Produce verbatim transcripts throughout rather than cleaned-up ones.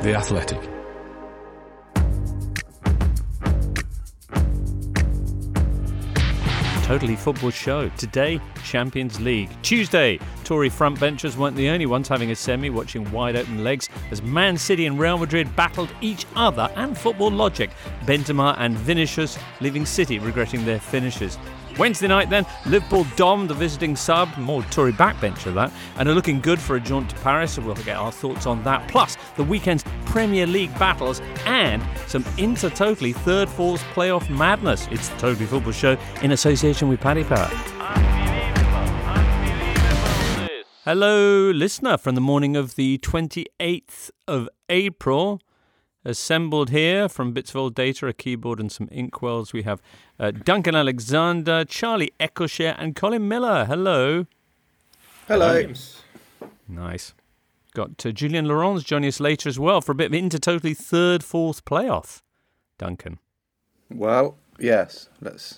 The Athletic. Totally Football Show. Today, Champions League. Tuesday, Tory frontbenchers weren't the only ones having a semi, watching wide open legs as Man City and Real Madrid battled each other and football logic. Benzema and Vinicius leaving City regretting their finishes. Wednesday night then, Liverpool domed the visiting sub, more Tory backbencher that, and are looking good for a jaunt to Paris, so we'll get our thoughts on that. Plus, the weekend's Premier League battles and some inter-totally third, fourth playoff madness. It's the Totally Football Show in association with Paddy Power. Hello, listener, from the morning of the twenty-eighth of April. Assembled here from bits of old data, a keyboard and some inkwells. We have uh, Duncan Alexander, Charlie Eccleshare and Colin Miller. Hello. Hello. Nice. Got uh, Julian Laurence joining us later as well for a bit of inter-totally third, fourth playoff. Duncan. Well, yes. Let's.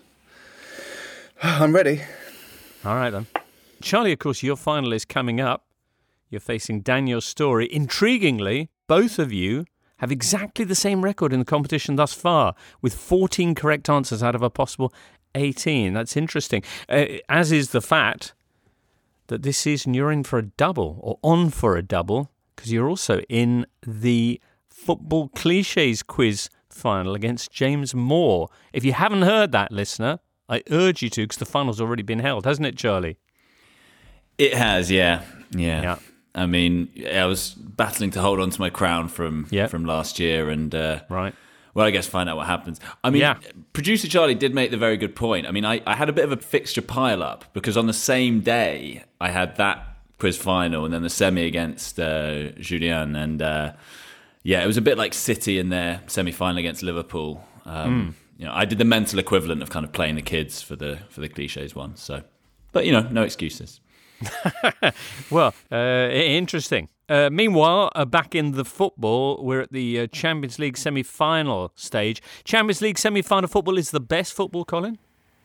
I'm ready. All right then. Charlie, of course, your final is coming up. You're facing Daniel Story. Intriguingly, both of you have exactly the same record in the competition thus far, with fourteen correct answers out of a possible eighteen. That's interesting. Uh, as is the fact that this season you're in for a double, or on for a double, because you're also in the Football Cliches quiz final against James Moore. If you haven't heard that, listener, I urge you to, because the final's already been held, hasn't it, Charlie? It has, yeah. Yeah. Yeah. I mean, I was battling to hold on to my crown from Yep. from last year, and uh, Right. well, I guess find out what happens. I mean, Yeah. producer Charlie did make the very good point. I mean, I, I had a bit of a fixture pile up because on the same day I had that quiz final and then the semi against uh, Julien, and uh, yeah, it was a bit like City in their semi final against Liverpool. Um, mm. You know, I did the mental equivalent of kind of playing the kids for the for the cliches one. So, but you know, no excuses. Well, uh, interesting. Uh, meanwhile, uh, back in the football, we're at the uh, Champions League semi-final stage. Champions League semi-final football is the best football, Colin?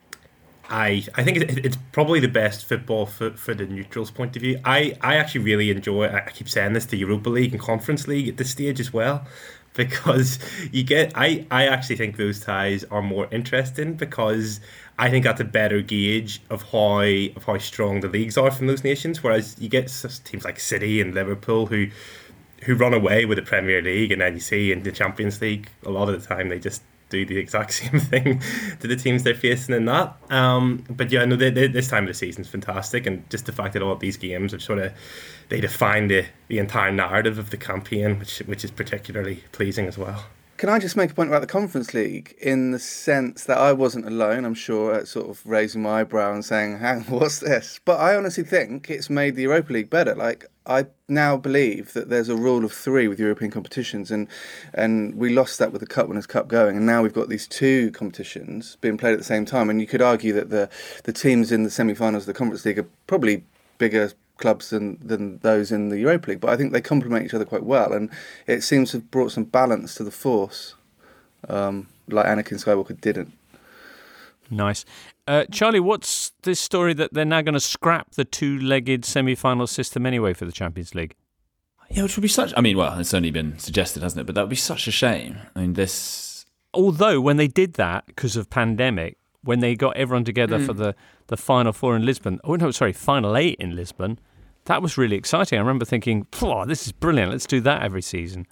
I I think it, it's probably the best football for, for the neutrals' point of view. I, I actually really enjoy, I keep saying this, the Europa League and Conference League at this stage as well, because you get, I, I actually think those ties are more interesting because I think that's a better gauge of how of how strong the leagues are from those nations. Whereas you get teams like City and Liverpool who who run away with the Premier League, and then you see in the Champions League a lot of the time they just do the exact same thing to the teams they're facing in that. Um, but yeah, no, they, they, this time of the season is fantastic, and just the fact that all of these games are sort of they define the, the entire narrative of the campaign, which which is particularly pleasing as well. Can I just make a point about the Conference League in the sense that I wasn't alone, I'm sure, at sort of raising my eyebrow and saying, hang, what's this? But I honestly think it's made the Europa League better. Like, I now believe that there's a rule of three with European competitions, and and we lost that with the Cup Winners' Cup going, and now we've got these two competitions being played at the same time, and you could argue that the, the teams in the semi-finals of the Conference League are probably bigger clubs than, than those in the Europa League, but I think they complement each other quite well, and it seems to have brought some balance to the force, um, like Anakin Skywalker didn't. Nice. Uh, Charlie, what's this story that they're now going to scrap the two-legged semi-final system anyway for the Champions League? Yeah, which would be such... I mean, well, it's only been suggested, hasn't it? But that would be such a shame. I mean, this... Although, when they did that, because of pandemic, when they got everyone together mm. for the, the Final Four in Lisbon, oh no, sorry, Final Eight in Lisbon, that was really exciting. I remember thinking, this is brilliant, let's do that every season.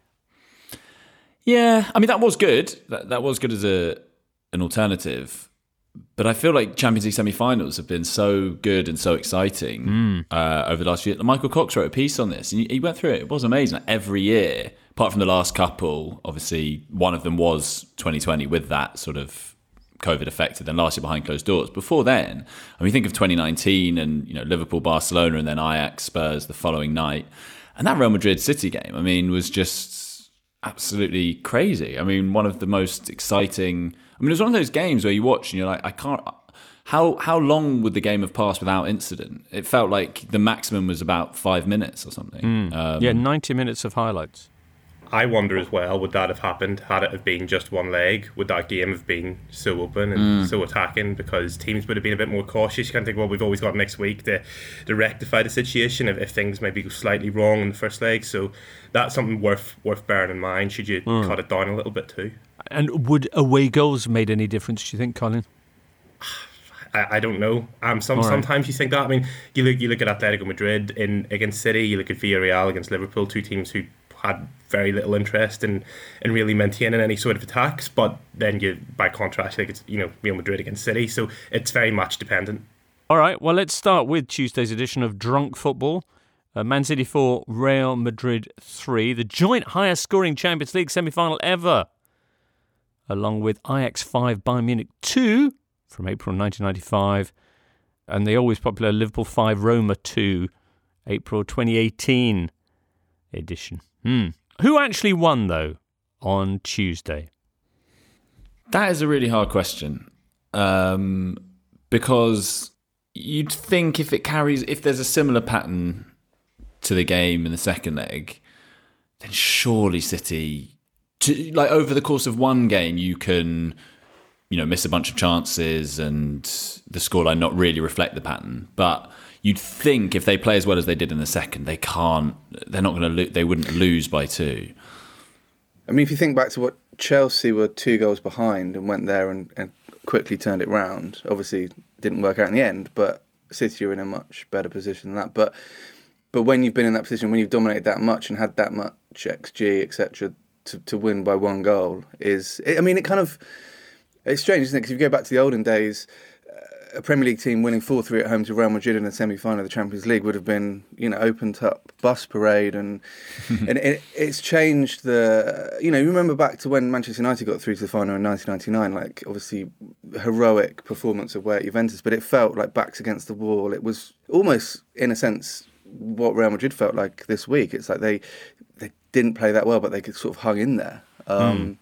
Yeah, I mean, that was good. That, that was good as a an alternative. But I feel like Champions League semi-finals have been so good and so exciting mm. uh, over the last few years. Michael Cox wrote a piece on this, and he went through it. It was amazing. Like every year, apart from the last couple, obviously, one of them was twenty twenty with that sort of COVID affected, then last year behind closed doors. Before then, I mean, think of twenty nineteen and, you know, Liverpool, Barcelona, and then Ajax, Spurs the following night. And that Real Madrid City game, I mean, was just absolutely crazy. I mean, one of the most exciting... I mean, it was one of those games where you watch and you're like, I can't... How how long would the game have passed without incident? It felt like the maximum was about five minutes or something. Mm. Um, yeah, ninety minutes of highlights. I wonder as well, would that have happened had it have been just one leg? Would that game have been so open and mm. so attacking? Because teams would have been a bit more cautious. You can't think, well, we've always got next week to, to rectify the situation if, if things maybe go slightly wrong in the first leg. So that's something worth worth bearing in mind, should you mm. cut it down a little bit too. And would away goals made any difference, do you think, Colin? I, I don't know. Um, some, right. Sometimes you think that. I mean, you look you look at Atletico Madrid in against City, you look at Villarreal against Liverpool, two teams who had very little interest in, in really maintaining any sort of attacks, but then you, by contrast, like it's, you know, Real Madrid against City, so it's very much dependent. All right, well, let's start with Tuesday's edition of Drunk Football. Uh, Man City four, Real Madrid three, the joint highest scoring Champions League semi-final ever, along with Ajax five, Bayern Munich two from April nineteen ninety-five, and the always popular Liverpool five, Roma two, April twenty eighteen edition. Hmm. Who actually won, though, on Tuesday? That is a really hard question. Um, because you'd think if it carries, if there's a similar pattern to the game in the second leg, then surely City, to, like over the course of one game, you can, you know, miss a bunch of chances and the scoreline not really reflect the pattern. But you'd think if they play as well as they did in the second, they can't. They're not going to. Lo- they wouldn't lose by two. I mean, if you think back to what Chelsea were two goals behind and went there and, and quickly turned it round. Obviously, didn't work out in the end, but City are in a much better position than that. But but when you've been in that position, when you've dominated that much and had that much X G, et cetera, to to win by one goal is. I mean, it kind of. It's strange, isn't it? Because if you go back to the olden days, a Premier League team winning four three at home to Real Madrid in the semi-final of the Champions League would have been, you know, opened up bus parade, and and it, it's changed the, you know, you remember back to when Manchester United got through to the final in nineteen ninety-nine, like obviously heroic performance away at Juventus, but it felt like backs against the wall. It was almost, in a sense, what Real Madrid felt like this week. It's like they they didn't play that well, but they sort of hung in there. Um, mm.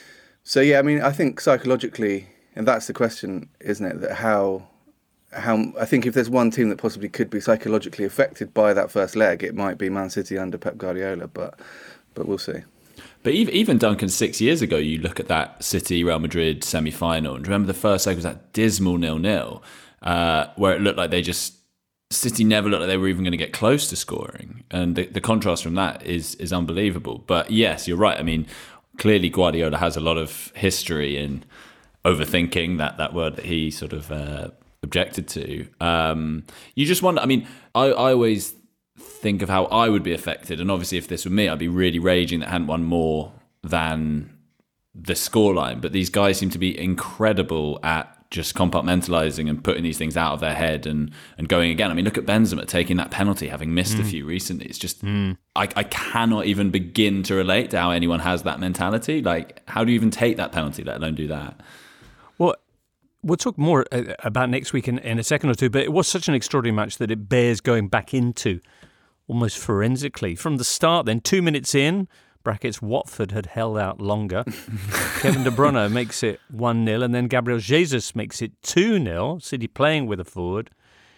So yeah, I mean, I think psychologically. And that's the question, isn't it? That how, how I think if there's one team that possibly could be psychologically affected by that first leg, it might be Man City under Pep Guardiola. But, but we'll see. But even, even Duncan, six years ago, you look at that City Real Madrid semi-final, and remember the first leg was that dismal nil-nil, uh, where it looked like they just City never looked like they were even going to get close to scoring, and the, the contrast from that is is unbelievable. But yes, you're right. I mean, clearly Guardiola has a lot of history in overthinking, that, that word that he sort of uh, objected to. Um, you just wonder, I mean, I, I always think of how I would be affected, and obviously if this were me, I'd be really raging that I hadn't won more than the scoreline. But these guys seem to be incredible at just compartmentalising and putting these things out of their head and, and going again. I mean, look at Benzema taking that penalty, having missed mm. a few recently. It's just, mm. I, I cannot even begin to relate to how anyone has that mentality. Like, how do you even take that penalty, let alone do that? Well, we'll talk more about next week in, in a second or two, but it was such an extraordinary match that it bears going back into almost forensically. From the start, then two minutes in, brackets Watford had held out longer. Kevin De Bruyne makes it one nil, and then Gabriel Jesus makes it two nil, City playing with a forward.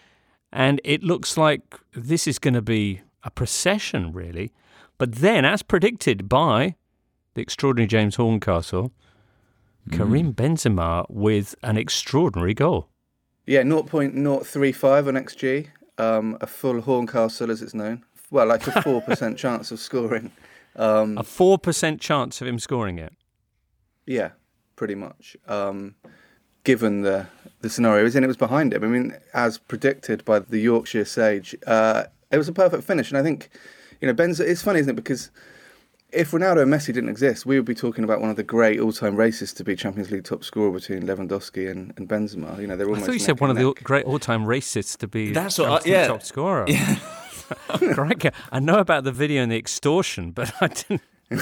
And it looks like this is going to be a procession, really. But then, as predicted by the extraordinary James Horncastle, Karim Benzema with an extraordinary goal. Yeah, zero point zero three five on X G, um, a full Horncastle as it's known. Well, like a four percent chance of scoring. Um, a four percent chance of him scoring it? Yeah, pretty much. Um, given the, the scenario is in, it was behind him. I mean, as predicted by the Yorkshire sage, uh, it was a perfect finish. And I think, you know, Benzema, it's funny, isn't it? Because if Ronaldo and Messi didn't exist, we would be talking about one of the great all-time races to be Champions League top scorer between Lewandowski and, and Benzema. You know, they're almost. I thought you said one of the great all-time races to be That's Champions what I, League yeah. top scorer. Yeah. Crikey. I know about the video and the extortion, but I didn't.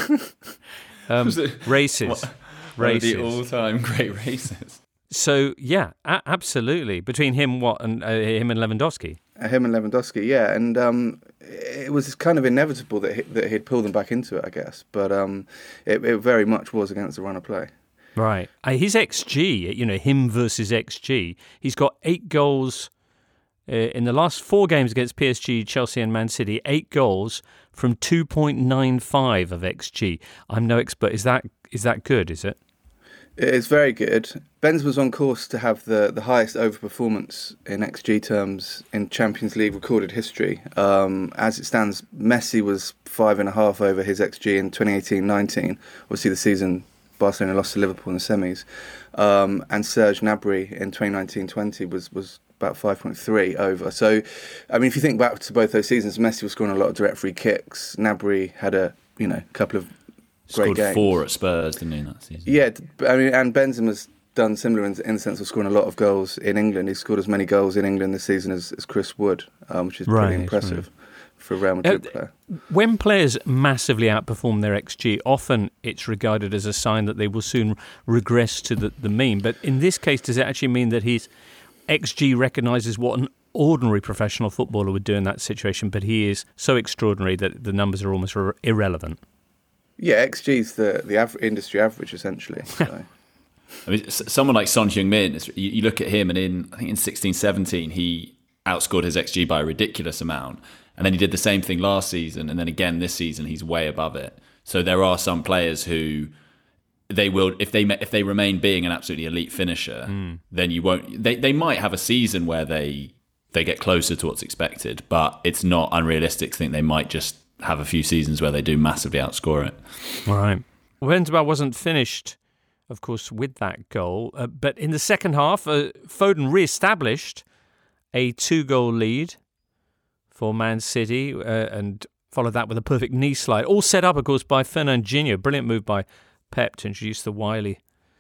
Um, races, what, races, one of the all-time great races. So yeah, a- absolutely. Between him, what, and uh, him and Lewandowski. Uh, him and Lewandowski, yeah, and um, it was kind of inevitable that he, that he'd pull them back into it, I guess. But um, it, it very much was against the run of play. Right. Uh, his X G, you know, him versus X G. He's got eight goals Uh, in the last four games against P S G, Chelsea and Man City, eight goals from two point nine five of X G. I'm no expert. Is that is that good, is it? It's very good. Benzema's on course to have the, the highest overperformance in X G terms in Champions League recorded history. Um, as it stands, Messi was five and a half over his X G in twenty eighteen nineteen. Obviously, the season Barcelona lost to Liverpool in the semis. Um, and Serge Gnabry in twenty nineteen twenty was, was about five point three over. So, I mean, if you think back to both those seasons, Messi was scoring a lot of direct free kicks. Gnabry had a you know couple of great Scored games. four at Spurs, didn't he, that season? Yeah, I mean, and Benzema's done similar in, in the sense of scoring a lot of goals in England. He's scored as many goals in England this season as, as Chris Wood, um, which is Right, pretty impressive right. for a Real Madrid Uh, player. When players massively outperform their X G, often it's regarded as a sign that they will soon regress to the, the mean. But in this case, does it actually mean that his X G recognises what an ordinary professional footballer would do in that situation, but he is so extraordinary that the numbers are almost ir- irrelevant? Yeah, X G is the, the aver- industry average, essentially. So. I mean, s- someone like Son Heung-min, it's- you, you look at him, and in I think in sixteen seventeen, he outscored his X G by a ridiculous amount. And then he did the same thing last season, and then again this season, he's way above it. So there are some players who they will, if they if they remain being an absolutely elite finisher, mm. then you won't. They they might have a season where they they get closer to what's expected, but it's not unrealistic to think they might just have a few seasons where they do massively outscore it. All right. Benzema wasn't finished, of course, with that goal, uh, but in the second half, uh, Foden re-established a two-goal lead for Man City uh, and followed that with a perfect knee slide. All set up, of course, by Fernandinho. Brilliant move by Pep to introduce the wily,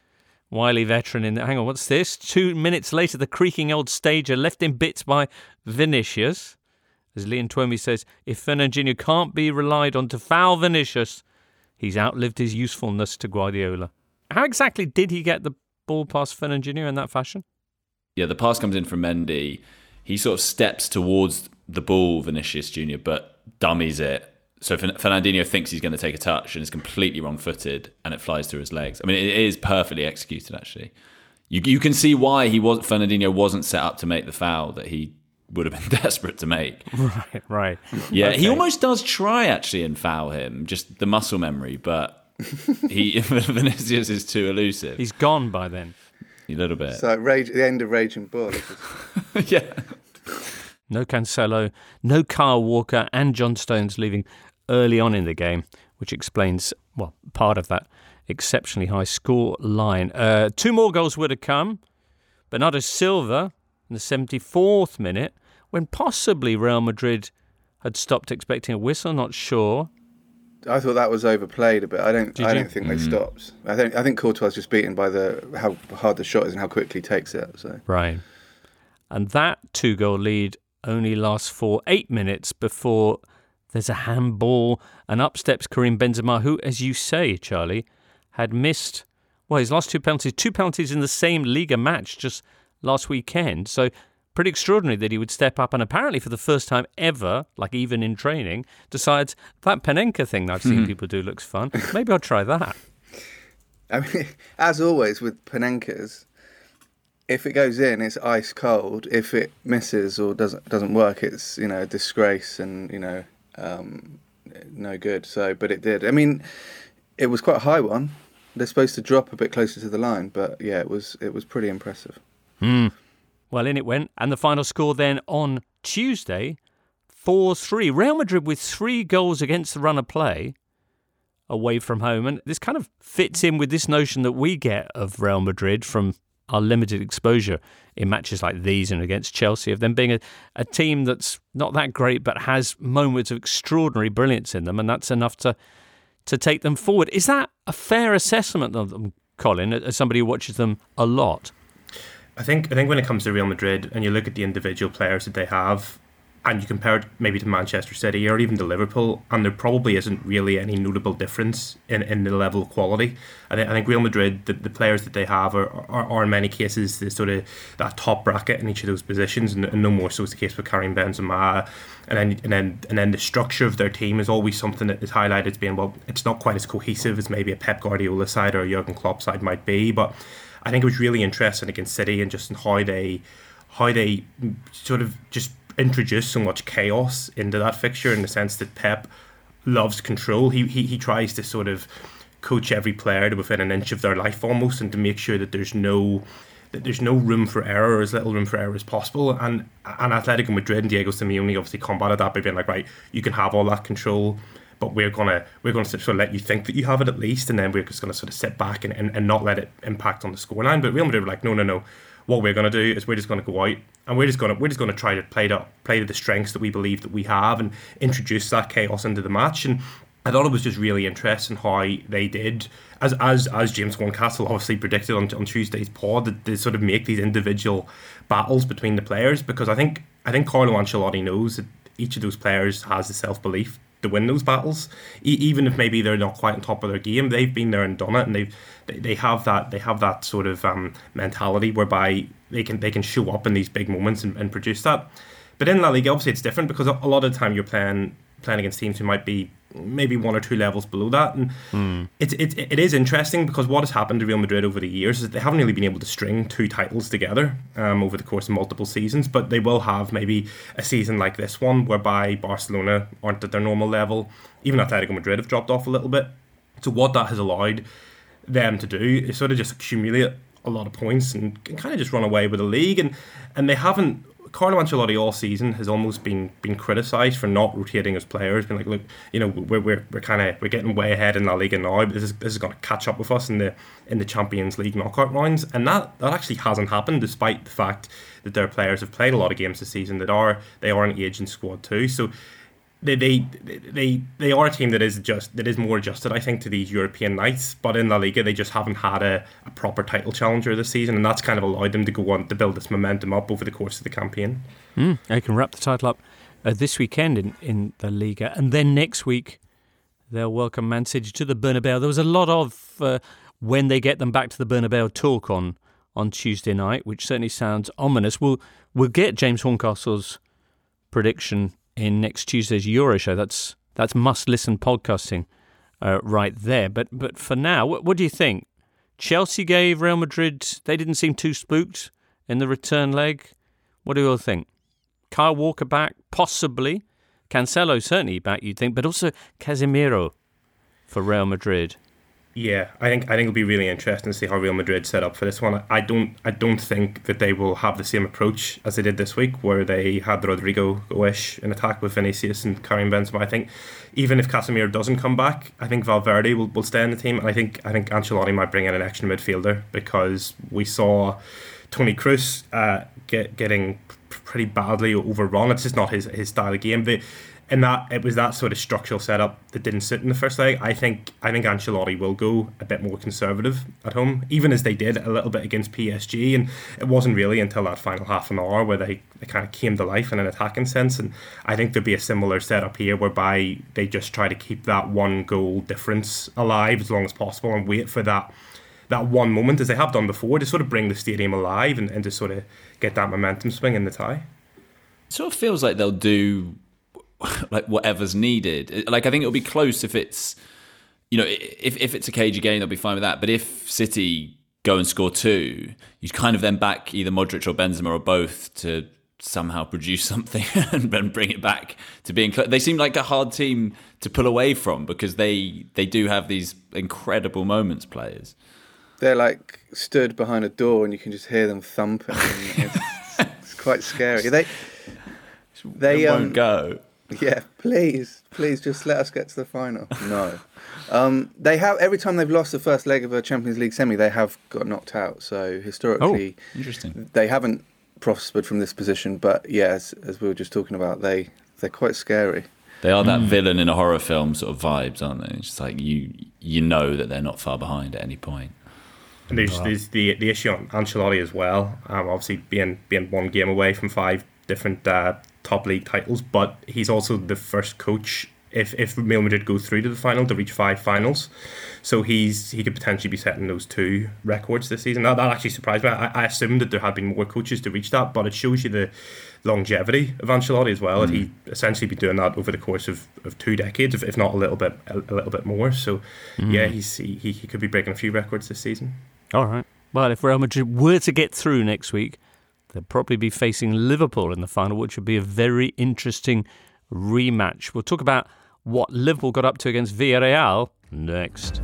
wily veteran in there. Hang on, what's this? Two minutes later, the creaking old stager left in bits by Vinicius. As Liam Twomey says, if Fernandinho can't be relied on to foul Vinicius, he's outlived his usefulness to Guardiola. How exactly did he get the ball past Fernandinho in that fashion? Yeah, the pass comes in from Mendy. He sort of steps towards the ball, Vinicius Junior, but dummies it. So Fernandinho thinks he's going to take a touch and is completely wrong-footed, and it flies through his legs. I mean, it is perfectly executed, actually. You you can see why he was Fernandinho wasn't set up to make the foul that he would have been desperate to make. Right, right. Yeah, Okay. He almost does try, actually, and foul him, just the muscle memory, but he Vinicius is too elusive. He's gone by then. A little bit. So rage, the end of Raging Bull. Yeah. No Cancelo, no Kyle Walker, and John Stones leaving early on in the game, which explains, well, part of that exceptionally high score line. Uh, two more goals would have come. Bernardo Silva in the seventy-fourth minute, when possibly Real Madrid had stopped expecting a whistle, not sure. I thought that was overplayed a bit. I don't. Did I you? don't think they stopped. I think. I think Courtois just beaten by the how hard the shot is and how quickly he takes it. So Right. And that two-goal lead only lasts for eight minutes before there's a handball and up steps Karim Benzema, who, as you say, Charlie, had missed, well, his last two penalties, two penalties in the same Liga match just last weekend. So pretty extraordinary that he would step up and apparently for the first time ever, like even in training, decides that Panenka thing that I've seen mm-hmm. people do looks fun. Maybe I'll try that. I mean, as always with Panenkas, if it goes in, it's ice cold. If it misses or doesn't doesn't work, it's you know a disgrace and you know um, no good. So, but it did. I mean, it was quite a high one. They're supposed to drop a bit closer to the line, but yeah, it was it was pretty impressive. Mm. Well, in it went, and the final score then on Tuesday, four three. Real Madrid with three goals against the run of play away from home, and this kind of fits in with this notion that we get of Real Madrid from our limited exposure in matches like these and against Chelsea, of them being a, a team that's not that great but has moments of extraordinary brilliance in them, and that's enough to to take them forward. Is that a fair assessment of them, Colin, as somebody who watches them a lot? I think I think when it comes to Real Madrid and you look at the individual players that they have and you compare it maybe to Manchester City or even to Liverpool, and there probably isn't really any notable difference in, in the level of quality. I think I think Real Madrid, the, the players that they have are, are, are in many cases the sort of that top bracket in each of those positions, and, and no more so is the case with Karim Benzema. And then and then and then the structure of their team is always something that is highlighted as being, well, it's not quite as cohesive as maybe a Pep Guardiola side or a Jurgen Klopp side might be, but I think it was really interesting against City and just in how they how they sort of just introduce so much chaos into that fixture, in the sense that Pep loves control. He he he tries to sort of coach every player to within an inch of their life almost, and to make sure that there's no that there's no room for error, or as little room for error as possible. And and Atletico Madrid and Diego Simeone obviously combated that by being like, right, you can have all that control, but we're gonna we're gonna sort of let you think that you have it at least, and then we're just gonna sort of sit back and, and, and not let it impact on the scoreline. But Real Madrid were like, no, no, no. What we're gonna do is we're just gonna go out and we're just gonna we're just gonna try to play to play to the strengths that we believe that we have, and introduce that chaos into the match. And I thought it was just really interesting how they did, as as as James Horncastle obviously predicted on on Tuesday's pod, that they sort of make these individual battles between the players, because I think I think Carlo Ancelotti knows that each of those players has the self belief to win those battles, e- even if maybe they're not quite on top of their game. They've been there and done it, and they've they, they have that they have that sort of um, mentality whereby they can they can show up in these big moments and, and produce that. But in La Liga, obviously, it's different, because a, a lot of the time you're playing playing against teams who might be maybe one or two levels below that, and mm. it, it it is interesting, because what has happened to Real Madrid over the years is that they haven't really been able to string two titles together um, over the course of multiple seasons, but they will have maybe a season like this one whereby Barcelona aren't at their normal level, even Atletico Madrid have dropped off a little bit. So what that has allowed them to do is sort of just accumulate a lot of points and, and kind of just run away with the league, and and they haven't. Carlo Ancelotti all season has almost been been criticised for not rotating his players, being like, look, you know, we're we're, we're kind of we're getting way ahead in La Liga now, but this is this is going to catch up with us in the in the Champions League knockout rounds, and that, that actually hasn't happened, despite the fact that their players have played a lot of games this season that are they are an aging squad too. So they they they they are a team that is just that is more adjusted, I think, to these European nights. But in La Liga, they just haven't had a, a proper title challenger this season, and that's kind of allowed them to go on to build this momentum up over the course of the campaign. Mm, they can wrap the title up uh, this weekend in, in the Liga, and then next week they'll welcome Man City to the Bernabeu. There was a lot of uh, when they get them back to the Bernabeu talk on on Tuesday night, which certainly sounds ominous. We'll we'll get James Horncastle's prediction in next Tuesday's Euro show. That's that's must-listen podcasting uh, right there. But but for now, what, what do you think? Chelsea gave Real Madrid, they didn't seem too spooked in the return leg. What do you all think? Kyle Walker back, possibly. Cancelo certainly back, you'd think, but also Casemiro for Real Madrid. Yeah, I think I think it'll be really interesting to see how Real Madrid set up for this one. I don't I don't think that they will have the same approach as they did this week, where they had Rodrigo Goes in attack with Vinicius and Karim Benzema. I think even if Casemiro doesn't come back, I think Valverde will, will stay in the team, and I think I think Ancelotti might bring in an extra midfielder, because we saw Toni Kroos uh, get getting pretty badly overrun. It's just not his his style of game. They, And that it was that sort of structural setup that didn't sit in the first leg. I think I think Ancelotti will go a bit more conservative at home, even as they did a little bit against P S G. And it wasn't really until that final half an hour where they, they kind of came to life in an attacking sense. And I think there'll be a similar setup here, whereby they just try to keep that one goal difference alive as long as possible and wait for that that one moment, as they have done before, to sort of bring the stadium alive and, and to sort of get that momentum swing in the tie. It sort of feels like they'll do like whatever's needed. Like, I think it'll be close if it's, you know, if if it's a cagey game, they'll be fine with that. But if City go and score two, you kind of then back either Modric or Benzema or both to somehow produce something and then bring it back to being close. They seem like a hard team to pull away from, because they they do have these incredible moments, players. They're like stood behind a door and you can just hear them thumping. It's, it's quite scary. They they it um, won't go. Yeah, please, please, just let us get to the final. No, um, they have every time they've lost the first leg of a Champions League semi, they have got knocked out. So historically, oh, interesting. They haven't prospered from this position. But yes, yeah, as, as we were just talking about, they they're quite scary. They are that mm. villain in a horror film sort of vibes, aren't they? It's just like you you know that they're not far behind at any point. And there's, there's the the issue on Ancelotti as well. Um, obviously being being one game away from five different uh, top league titles, but he's also the first coach, if if Real Madrid go through to the final, to reach five finals. So he's he could potentially be setting those two records this season. That, that actually surprised me. I, I assumed that there had been more coaches to reach that, but it shows you the longevity of Ancelotti as well. Mm. That he essentially be doing that over the course of, of two decades, if, if not a little bit a, a little bit more. So mm. yeah, he's he, he could be breaking a few records this season. All right. Well, if Real Madrid were to get through next week, They'll probably be facing Liverpool in the final, which would be a very interesting rematch. We'll talk about what Liverpool got up to against Villarreal next.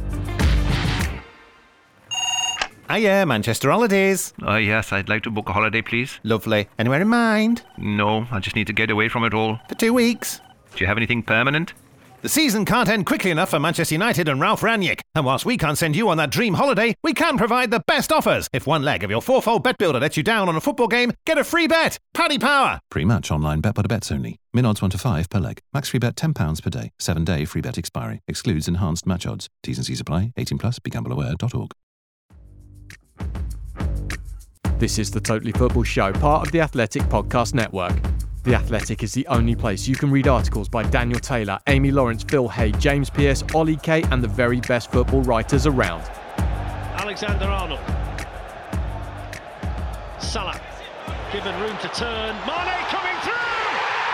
Hiya, Manchester Holidays. Uh, yes, I'd like to book a holiday, please. Lovely. Anywhere in mind? No, I just need to get away from it all. For two weeks. Do you have anything permanent? The season can't end quickly enough for Manchester United and Ralph Rangnick. And whilst we can't send you on that dream holiday, we can provide the best offers. If one leg of your fourfold bet builder lets you down on a football game, get a free bet. Paddy Power. Pre-match online bet by the bets only. Min odds one to five per leg. Max free bet ten pounds per day. seven day free bet expiry. Excludes enhanced match odds. T's and C's apply. eighteen plus. Be gamble aware dot org. This is the Totally Football Show, part of the Athletic Podcast Network. The Athletic is the only place you can read articles by Daniel Taylor, Amy Lawrence, Phil Hay, James Pearce, Ollie Kay, and the very best football writers around. Alexander-Arnold. Salah, given room to turn. Mane coming through!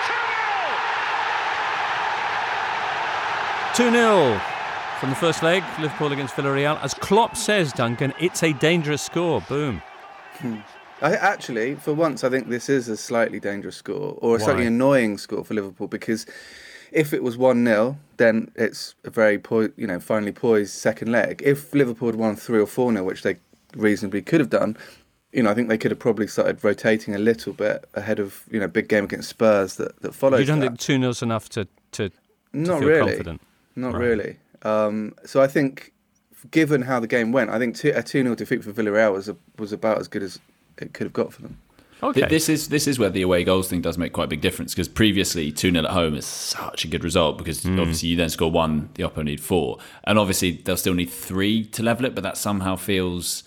two nil from the first leg, Liverpool against Villarreal. As Klopp says, Duncan, it's a dangerous score. Boom. Hmm. I actually, for once, I think this is a slightly dangerous score, or a Why? slightly annoying score for Liverpool, because if it was one nil, then it's a very po- you know, finely poised second leg. If Liverpool had won three or four nil, which they reasonably could have done, you know, I think they could have probably started rotating a little bit ahead of, you know, big game against Spurs that, that followed. You don't that. think two nil's enough to, to, to Not feel really. confident? Not Right. really. Um, so I think, given how the game went, I think two, a two nil defeat for Villarreal was a, was about as good as it could have got for them. Okay. Th- This is this is where the away goals thing does make quite a big difference, because previously two nil at home is such a good result, because Mm. obviously you then score one, the opponent need four, and obviously they'll still need three to level it, but that somehow feels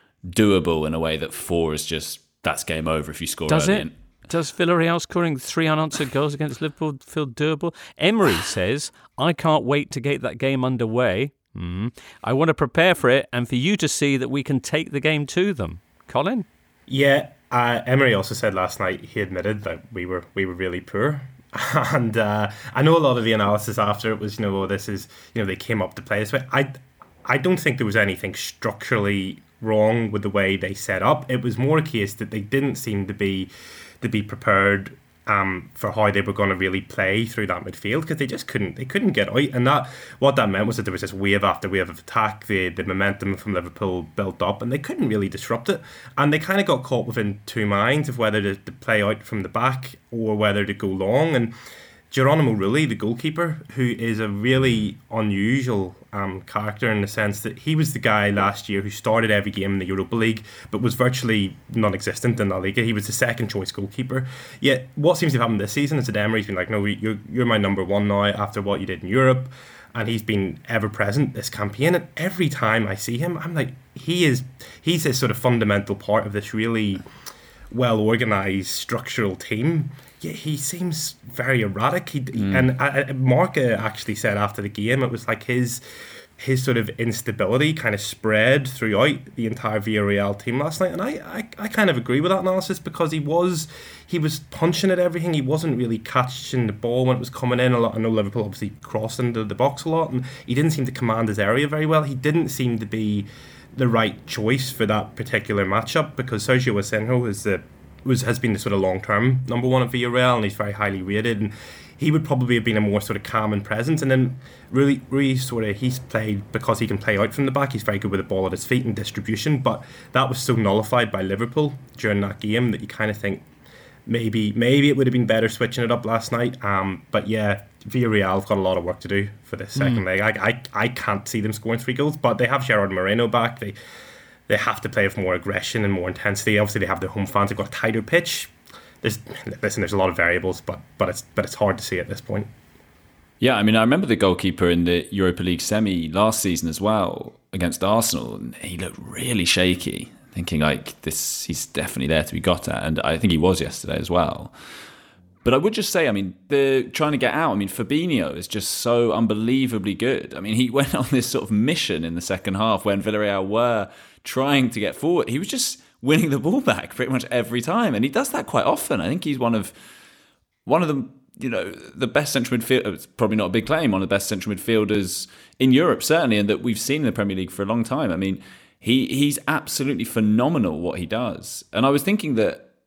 doable in a way that four is just, that's game over if you score Does early. it? And- Does Villarreal scoring three unanswered goals against Liverpool feel doable? Emery says, I can't wait to get that game underway. Mm. I want to prepare for it and for you to see that we can take the game to them. Colin? Yeah, uh, Emery also said last night, he admitted that we were we were really poor. And uh, I know a lot of the analysis after it was, you know, oh, this is, you know, they came up to play this way. I, I don't think there was anything structurally wrong with the way they set up. It was more a case that they didn't seem to be to be prepared um, for how they were going to really play through that midfield, because they just couldn't they couldn't get out. And that what that meant was that there was this wave after wave of attack. The the momentum from Liverpool built up, and they couldn't really disrupt it. And they kind of got caught within two minds of whether to, to play out from the back or whether to go long. And Geronimo Rulli, the goalkeeper, who is a really unusual um, character in the sense that he was the guy last year who started every game in the Europa League but was virtually non-existent in La Liga. He was the second choice goalkeeper. Yet what seems to have happened this season is that Emery's been like, no, you're, you're my number one now after what you did in Europe. And he's been ever present this campaign. And every time I see him, I'm like, he is, he's a sort of fundamental part of this really well-organised structural team. Yeah, he seems very erratic. He, mm. And I, Mark actually said after the game, it was like his his sort of instability kind of spread throughout the entire Villarreal team last night. And I, I, I kind of agree with that analysis, because he was he was punching at everything. He wasn't really catching the ball when it was coming in a lot. I know Liverpool obviously crossed into the box a lot, and he didn't seem to command his area very well. He didn't seem to be the right choice for that particular matchup, because Sergio Asenjo is the was has been the sort of long-term number one at Villarreal, and he's very highly rated, and he would probably have been a more sort of calming presence. And then really, really sort of he's played because he can play out from the back. He's very good with the ball at his feet and distribution, but that was so nullified by Liverpool during that game that you kind of think maybe maybe it would have been better switching it up last night. Um, but yeah, Villarreal have got a lot of work to do for this second mm. leg. I, I I can't see them scoring three goals, but they have Gerard Moreno back. They They have to play with more aggression and more intensity. Obviously, they have their home fans. They've got a tighter pitch. There's, listen, there's a lot of variables, but but it's but it's hard to see at this point. Yeah, I mean, I remember the goalkeeper in the Europa League semi last season as well against Arsenal, and he looked really shaky, thinking like this, he's definitely there to be got at, and I think he was yesterday as well. But I would just say, I mean, they're trying to get out. I mean, Fabinho is just so unbelievably good. I mean, he went on this sort of mission in the second half when Villarreal were trying to get forward. He was just winning the ball back pretty much every time, and he does that quite often. I think he's one of one of the, you know, the best central midfield. It's probably not a big claim, one of the best central midfielders in Europe, certainly, and that we've seen in the Premier League for a long time. I mean, he he's absolutely phenomenal what he does. And I was thinking that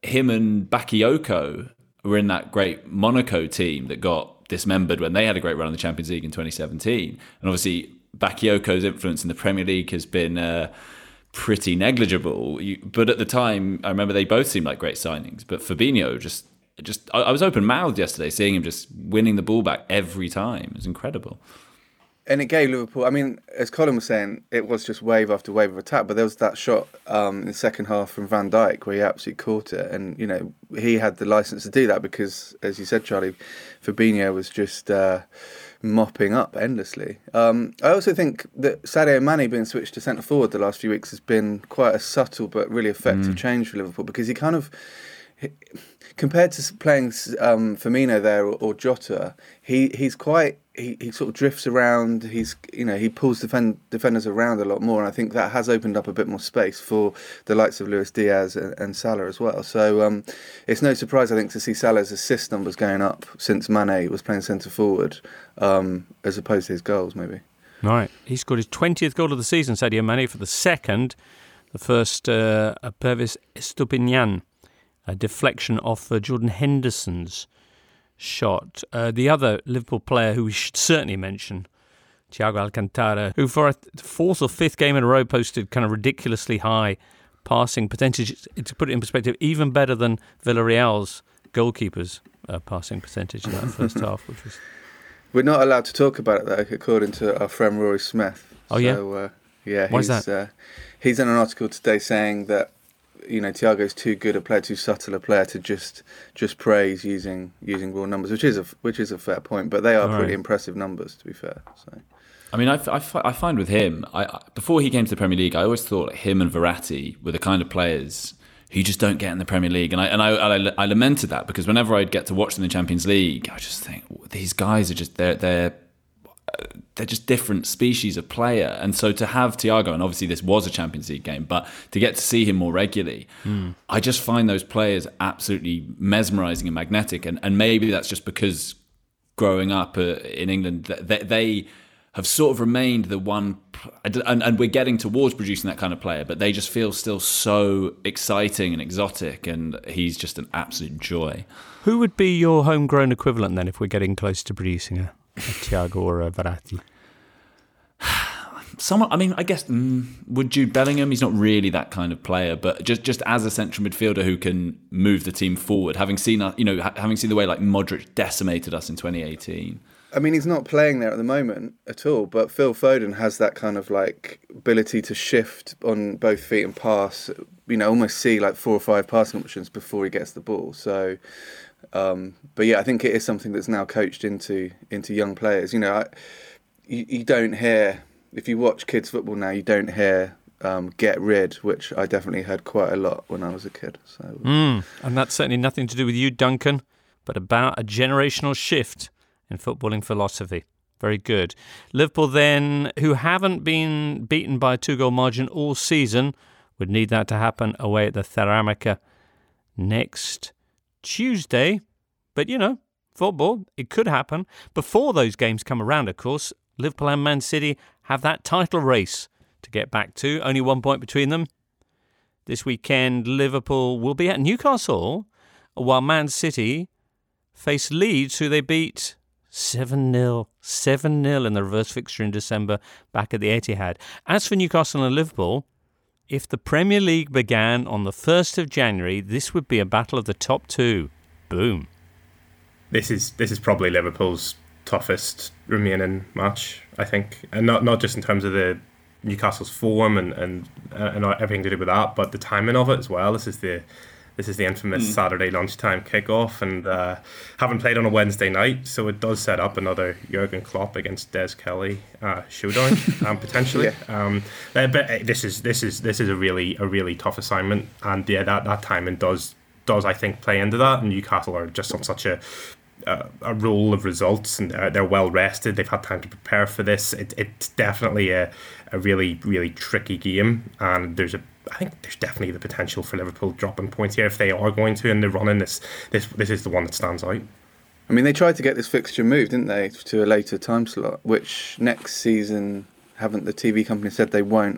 him and Bakayoko were in that great Monaco team that got dismembered when they had a great run in the Champions League in twenty seventeen. And obviously, Bakayoko's influence in the Premier League has been uh, pretty negligible. You, but at the time, I remember they both seemed like great signings. But Fabinho just, just I, I was open-mouthed yesterday seeing him just winning the ball back every time. It was incredible. And it gave Liverpool, I mean, as Colin was saying, it was just wave after wave of attack, but there was that shot um, in the second half from Van Dijk where he absolutely caught it. And, you know, he had the licence to do that because, as you said, Charlie, Fabinho was just uh, mopping up endlessly. Um, I also think that Sadio Mane being switched to centre forward the last few weeks has been quite a subtle but really effective mm. change for Liverpool, because he kind of... He, compared to playing um, Firmino there or, or Jota, he, he's quite he, he sort of drifts around. He's you know he pulls defend, defenders around a lot more, and I think that has opened up a bit more space for the likes of Luis Diaz and, and Salah as well. So um, it's no surprise, I think, to see Salah's assist numbers going up since Mane was playing centre forward, um, as opposed to his goals maybe. Right, he scored his twentieth goal of the season, Sadio Mane, for the second. The first, uh, Pervis Estupiñán. A deflection off uh, Jordan Henderson's shot. Uh, the other Liverpool player who we should certainly mention, Thiago Alcantara, who for a fourth or fifth game in a row posted kind of ridiculously high passing percentage. To put it in perspective, even better than Villarreal's goalkeeper's uh, passing percentage in that first half. Which was. We're not allowed to talk about it, though, according to our friend Rory Smith. Oh, so, yeah? Uh, yeah, Why he's, is that? Uh, he's in an article today saying that you know, Thiago's too good a player, too subtle a player to just just praise using using raw numbers, which is a which is a fair point. But they are All pretty right. impressive numbers, to be fair. So, I mean, I, I, I find with him, I, before he came to the Premier League, I always thought him and Verratti were the kind of players who just don't get in the Premier League, and I and I, I, I lamented that, because whenever I'd get to watch them in the Champions League, I just think these guys are just they're they're. They're just different species of player. And so to have Thiago, and obviously this was a Champions League game, but to get to see him more regularly, mm. I just find those players absolutely mesmerising and magnetic. And, and maybe that's just because growing up uh, in England, they, they have sort of remained the one, and, and we're getting towards producing that kind of player, but they just feel still so exciting and exotic, and he's just an absolute joy. Who would be your homegrown equivalent then if we're getting close to producing a A Thiago or a Verratti? Someone, I mean, I guess mm, would Jude Bellingham? He's not really that kind of player, but just, just as a central midfielder who can move the team forward. Having seen, you know, having seen the way like Modric decimated us in twenty eighteen. I mean, he's not playing there at the moment at all, but Phil Foden has that kind of like ability to shift on both feet and pass. You know, almost see like four or five passing options before he gets the ball. So. Um, but yeah, I think it is something that's now coached into into young players. You know, I, you, you don't hear, if you watch kids football now, you don't hear um, get rid, which I definitely heard quite a lot when I was a kid. So, mm, and that's certainly nothing to do with you, Duncan, but about a generational shift in footballing philosophy. Very good. Liverpool then, who haven't been beaten by a two-goal margin all season, would need that to happen away at the Ceramica next Tuesday, but you know, football, it could happen. Before those games come around, of course, Liverpool and Man City have that title race to get back to. Only one point between them. This weekend, Liverpool will be at Newcastle, while Man City face Leeds, who they beat seven nil. seven nil in the reverse fixture in December back at the Etihad. As for Newcastle and Liverpool, if the Premier League began on the first of January, this would be a battle of the top two. Boom. This is this is probably Liverpool's toughest remaining match, I think. And not not just in terms of the Newcastle's form and, and, and everything to do with that, but the timing of it as well. This is the this is the infamous mm. Saturday lunchtime kickoff, and uh, haven't played on a Wednesday night, so it does set up another Jurgen Klopp against Des Kelly uh, showdown, um, potentially. Yeah. Um, but this is this is this is a really a really tough assignment, and yeah, that, that timing does does I think play into that. And Newcastle are just on such a a, a roll of results, and they're, they're well rested. They've had time to prepare for this. It, it's definitely a a really really tricky game, and there's a I think there's definitely the potential for Liverpool dropping points here if they are going to, and they're running this. This this is the one that stands out. I mean, they tried to get this fixture moved, didn't they, to a later time slot, which next season, haven't the T V company said they won't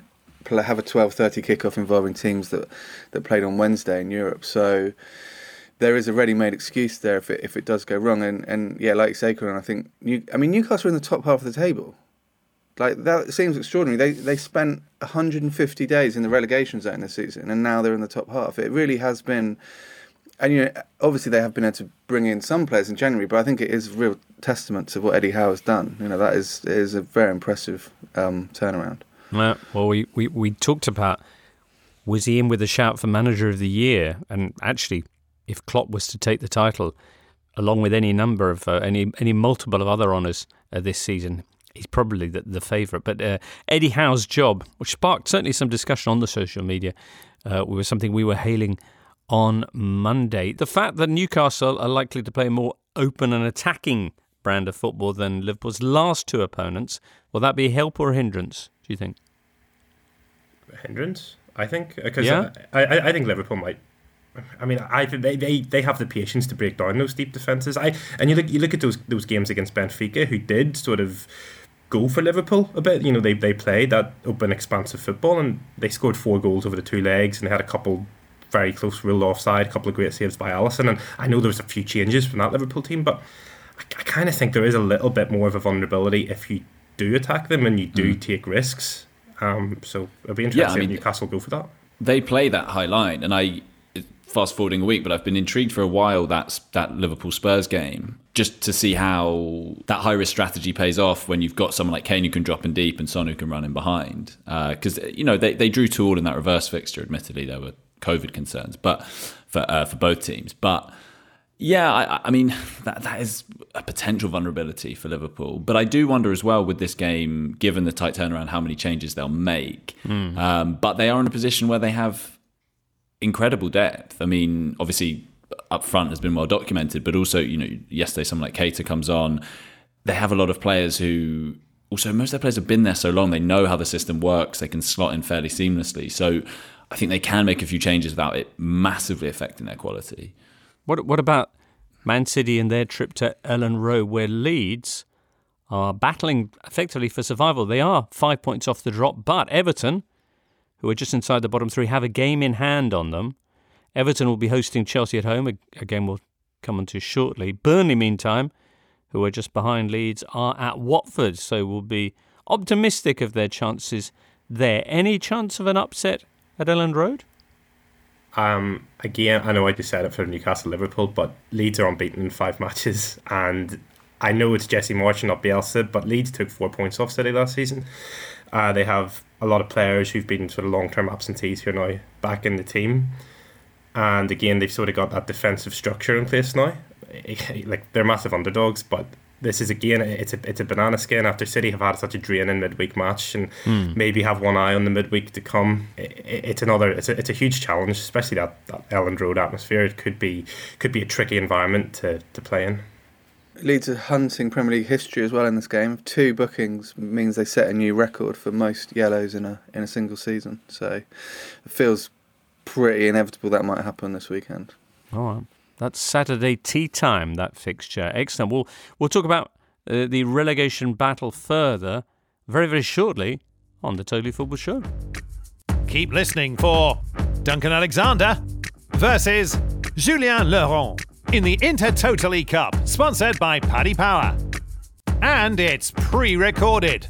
play, have a twelve thirty kickoff involving teams that, that played on Wednesday in Europe. So there is a ready-made excuse there if it if it does go wrong. And, and yeah, like you say, Colin, I think New, I mean Newcastle are in the top half of the table. Like that seems extraordinary. They they spent one hundred fifty days in the relegation zone this season, and now they're in the top half. It really has been. And you know, obviously they have been able to bring in some players in January, but I think it is a real testament to what Eddie Howe has done. You know, that is is a very impressive um, turnaround. Yeah, well, we, we, we talked about, was he in with a shout for Manager of the Year? And actually, if Klopp was to take the title, along with any number of, uh, any any multiple of other honours uh, this season, he's probably the, the favourite. But uh, Eddie Howe's job, which sparked certainly some discussion on the social media, uh, was something we were hailing on Monday. The fact that Newcastle are likely to play a more open and attacking brand of football than Liverpool's last two opponents, will that be a help or a hindrance, do you think? A hindrance, I think. Because yeah? I, I, I think Liverpool might... I mean, I they, they they have the patience to break down those deep defences. I and you look you look at those those games against Benfica, who did sort of go for Liverpool a bit. You know, they they played that open, expansive football, and they scored four goals over the two legs, and they had a couple very close ruled offside, a couple of great saves by Alisson. And I know there was a few changes from that Liverpool team, but I, I kind of think there is a little bit more of a vulnerability if you do attack them and you do mm. take risks. Um, so it'll be interesting yeah, I mean, if Newcastle go for that. They play that high line, and I, fast forwarding a week, but I've been intrigued for a while that's that Liverpool Spurs game, just to see how that high risk strategy pays off when you've got someone like Kane who can drop in deep and Son who can run in behind. Because uh, you know they they drew two all in that reverse fixture. Admittedly, there were COVID concerns, but for uh, for both teams. But yeah, I, I mean that that is a potential vulnerability for Liverpool. But I do wonder as well with this game, given the tight turnaround, how many changes they'll make. Mm. Um, but they are in a position where they have incredible depth. I mean, obviously up front has been well documented, but also, you know, yesterday someone like Keita comes on. They have a lot of players who also, most of their players have been there so long, they know how the system works, they can slot in fairly seamlessly. So I think they can make a few changes without it massively affecting their quality. What what about Man City and their trip to Ellen Road, where Leeds are battling effectively for survival? They are five points off the drop, but Everton, who are just inside the bottom three, have a game in hand on them. Everton will be hosting Chelsea at home, a game we'll come on to shortly. Burnley, meantime, who are just behind Leeds, are at Watford, so we'll be optimistic of their chances there. Any chance of an upset at Elland Road? Um, again, I know I just said it for Newcastle Liverpool, but Leeds are unbeaten in five matches, and I know it's Jesse Marsch and not Bielsa, but Leeds took four points off City last season. Uh, they have a lot of players who've been sort of long-term absentees who are now back in the team, and again, they've sort of got that defensive structure in place now. Like, they're massive underdogs, but this is again, it's a it's a banana skin after City have had such a draining midweek match and mm. maybe have one eye on the midweek to come. It, it's another, it's a, it's a huge challenge, especially that, that Elland Road atmosphere. It could be could be a tricky environment to, to play in. Leeds are hunting Premier League history as well in this game. Two bookings means they set a new record for most yellows in a in a single season. So it feels pretty inevitable that might happen this weekend. All right. That's Saturday tea time, that fixture. Excellent. We'll, we'll talk about uh, the relegation battle further very, very shortly on the Totally Football Show. Keep listening for Duncan Alexander versus Julien Laurent in the Intertotally Cup, sponsored by Paddy Power. And it's pre-recorded.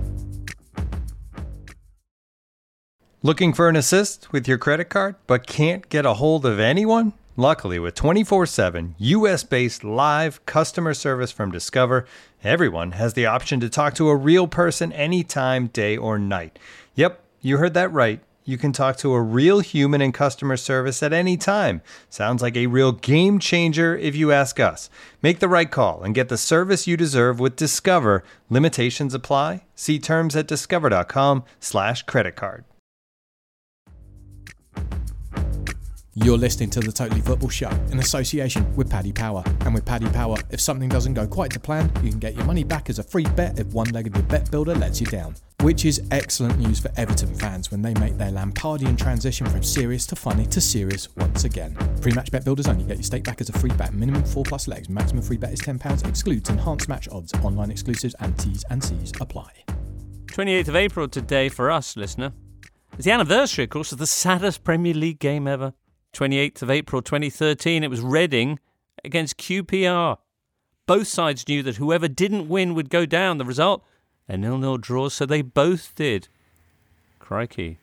Looking for an assist with your credit card but can't get a hold of anyone? Luckily, with twenty-four seven U S-based live customer service from Discover, everyone has the option to talk to a real person anytime, day or night. Yep, you heard that right. You can talk to a real human in customer service at any time. Sounds like a real game changer if you ask us. Make the right call and get the service you deserve with Discover. Limitations apply. See terms at discover.com slash credit card. You're listening to the Totally Football Show in association with Paddy Power. And with Paddy Power, if something doesn't go quite to plan, you can get your money back as a free bet if one leg of your bet builder lets you down. Which is excellent news for Everton fans when they make their Lampardian transition from serious to funny to serious once again. Pre-match bet builders only. Get your stake back as a free bet. Minimum four plus legs. Maximum free bet is ten pounds. Excludes enhanced match odds. Online exclusives and T's and C's apply. twenty-eighth of April today for us, listener. It's the anniversary, of course, of the saddest Premier League game ever. twenty-eighth of April twenty thirteen, it was Reading against Q P R. Both sides knew that whoever didn't win would go down. The result, a nil-nil draw, so they both did. Crikey.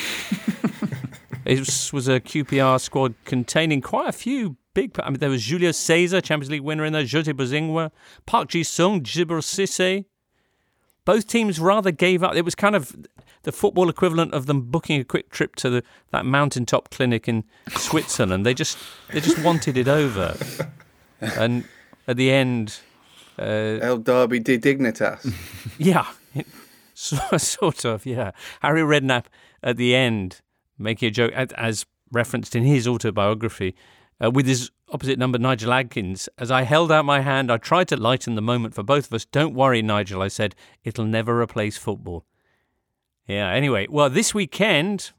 It was, was a Q P R squad containing quite a few big... I mean, there was Julio Cesar, Champions League winner in there, Jose Bozingwa, Park Ji-sung, Djibril Cissé. Both teams rather gave up. It was kind of the football equivalent of them booking a quick trip to the, that mountaintop clinic in Switzerland. They just they just wanted it over. And at the end... Uh, El Derby de Dignitas. Yeah, it, so, sort of, yeah. Harry Redknapp at the end, making a joke, as referenced in his autobiography, uh, with his opposite number, Nigel Adkins. As I held out my hand, I tried to lighten the moment for both of us. Don't worry, Nigel, I said. It'll never replace football. Yeah, anyway, well, this weekend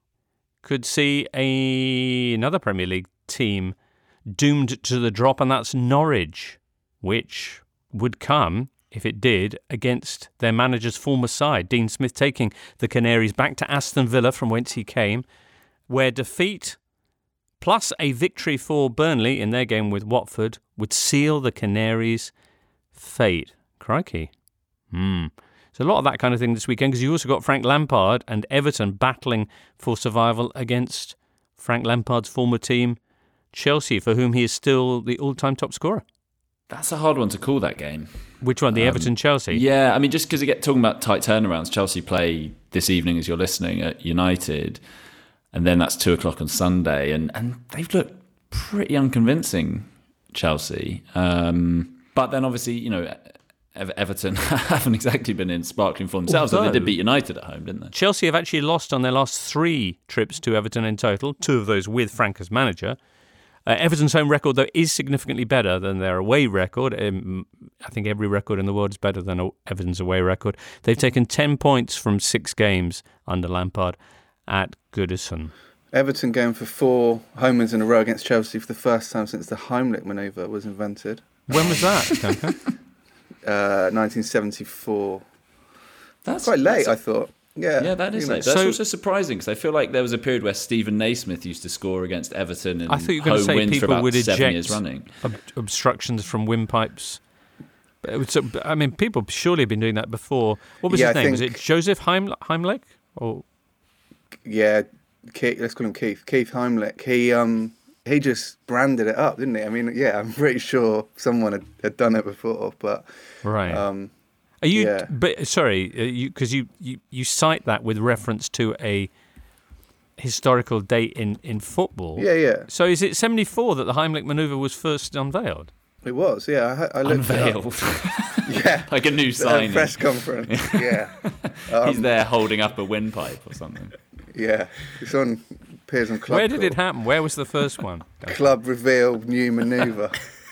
could see a, another Premier League team doomed to the drop, and that's Norwich, which would come, if it did, against their manager's former side, Dean Smith taking the Canaries back to Aston Villa, from whence he came, where defeat plus a victory for Burnley in their game with Watford would seal the Canaries' fate. Crikey. Hmm. So a lot of that kind of thing this weekend, because you also got Frank Lampard and Everton battling for survival against Frank Lampard's former team, Chelsea, for whom he is still the all-time top scorer. That's a hard one to call, that game. Which one, the um, Everton-Chelsea? Yeah, I mean, just because you get talking about tight turnarounds, Chelsea play this evening as you're listening at United, and then that's two o'clock on Sunday, and, and they've looked pretty unconvincing, Chelsea. Um, but then obviously, you know, Everton haven't exactly been in sparkling form themselves, although they did beat United at home, didn't they? Chelsea have actually lost on their last three trips to Everton in total, two of those with Frank as manager. Uh, Everton's home record, though, is significantly better than their away record. Um, I think every record in the world is better than Everton's away record. They've taken ten points from six games under Lampard at Goodison. Everton going for four home wins in a row against Chelsea for the first time since the Heimlich manoeuvre was invented. When was that, Duncan? uh, nineteen seventy-four. That's quite late, that's a- I thought. Yeah, yeah, that is you know. late. That's So- also surprising, because I feel like there was a period where Stephen Naismith used to score against Everton in I thought you were going to home say wins for people about would seven years eject running. ob- obstructions from windpipes. But it was, I mean, people surely have been doing that before. What was Yeah, his I name? Was think- it Joseph Heim- Heimlich? Or Yeah, Keith, let's call him Keith. Keith Heimlich. He um he just branded it up, didn't he? I mean, yeah, I'm pretty sure someone had, had done it before, but right. um, Are you? yeah. But sorry, uh, you because you, you you cite that with reference to a historical date in, in football. Yeah, yeah. So is it seventy-four that the Heimlich manoeuvre was first unveiled? It was, yeah. I, I looked Unveiled. It up. Yeah, Like a new a signing. press conference. Yeah, He's Um, there holding up a windpipe or something. yeah. It's on appears on Club. Where did Call. it happen? Where was the first one? Club reveal new manoeuvre.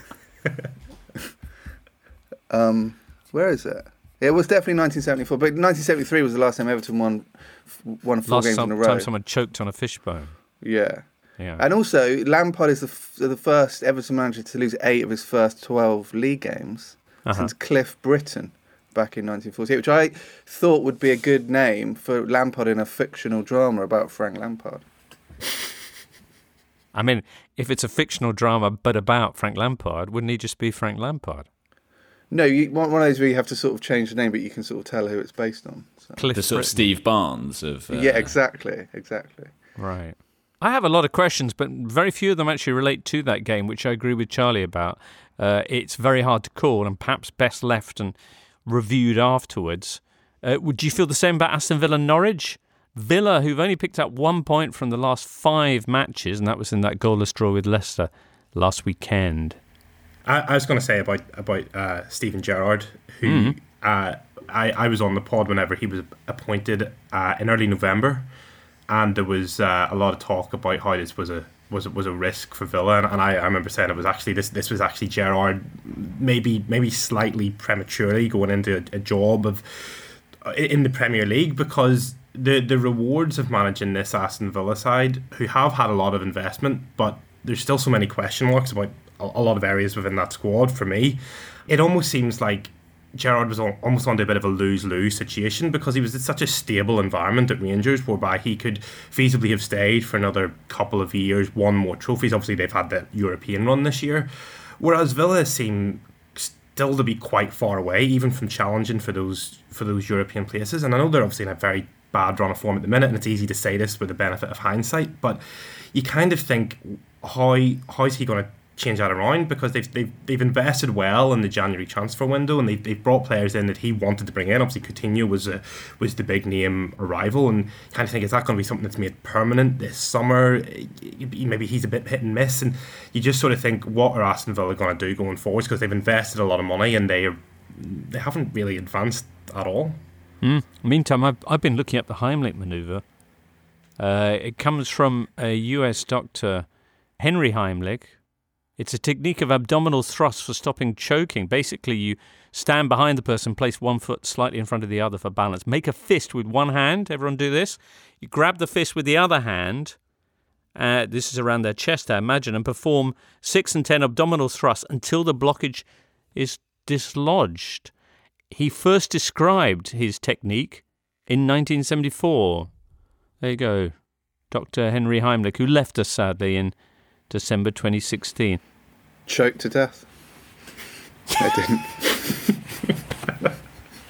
um, where is it? It was definitely nineteen seventy-four, but nineteen seventy-three was the last time Everton won won four Last games some, in a row. time someone choked on a fishbone. Yeah. Yeah. And also, Lampard is the, f- the first Everton manager to lose eight of his first twelve league games Uh-huh. since Cliff Britton back in nineteen forty-eight, which I thought would be a good name for Lampard in a fictional drama about Frank Lampard. I mean, if it's a fictional drama but about Frank Lampard, wouldn't he just be Frank Lampard? No, you, one, one of those where you have to sort of change the name, but you can sort of tell who it's based on. So. Cliff The sort of Britton. Steve Barnes of... Uh, Yeah, exactly, exactly. Right. I have a lot of questions, but very few of them actually relate to that game, which I agree with Charlie about. Uh, it's very hard to call and perhaps best left and reviewed afterwards. Uh, would you feel the same about Aston Villa Norwich? Villa, who've only picked up one point from the last five matches, and that was in that goalless draw with Leicester last weekend. I, I was going to say about about uh, Stephen Gerrard, who Mhm. uh, I, I was on the pod whenever he was appointed uh, in early November, and there was uh, a lot of talk about how this was a was was a risk for Villa, and, and I, I remember saying it was actually this this was actually Gerrard maybe maybe slightly prematurely going into a, a job of in the Premier League, because the the rewards of managing this Aston Villa side, who have had a lot of investment, but there's still so many question marks about a, a lot of areas within that squad. For me, it almost seems like Gerrard was on, almost under a bit of a lose-lose situation because he was in such a stable environment at Rangers whereby he could feasibly have stayed for another couple of years, won more trophies. Obviously, they've had the European run this year, whereas Villa seem still to be quite far away, even from challenging for those for those European places. And I know they're obviously in a very bad run of form at the minute, and it's easy to say this with the benefit of hindsight, but you kind of think, how how is he going to change that around? Because they've they've they've invested well in the January transfer window, and they've they've brought players in that he wanted to bring in. Obviously, Coutinho was a was the big name arrival, and you kind of think, is that going to be something that's made permanent this summer? Maybe he's a bit hit and miss, and you just sort of think, what are Aston Villa going to do going forward? Because they've invested a lot of money and they are they haven't really advanced at all. Mm. Meantime, I've I've been looking up the Heimlich manoeuvre. Uh, it comes from a U S doctor, Henry Heimlich. It's a technique of abdominal thrust for stopping choking. Basically, you stand behind the person, place one foot slightly in front of the other for balance. Make a fist with one hand. Everyone do this. You grab the fist with the other hand. Uh, this is around their chest, I imagine, and perform six and ten abdominal thrusts until the blockage is dislodged. He first described his technique in nineteen seventy-four. There you go. Doctor Henry Heimlich, who left us sadly in December twenty sixteen. Choked to death. I didn't.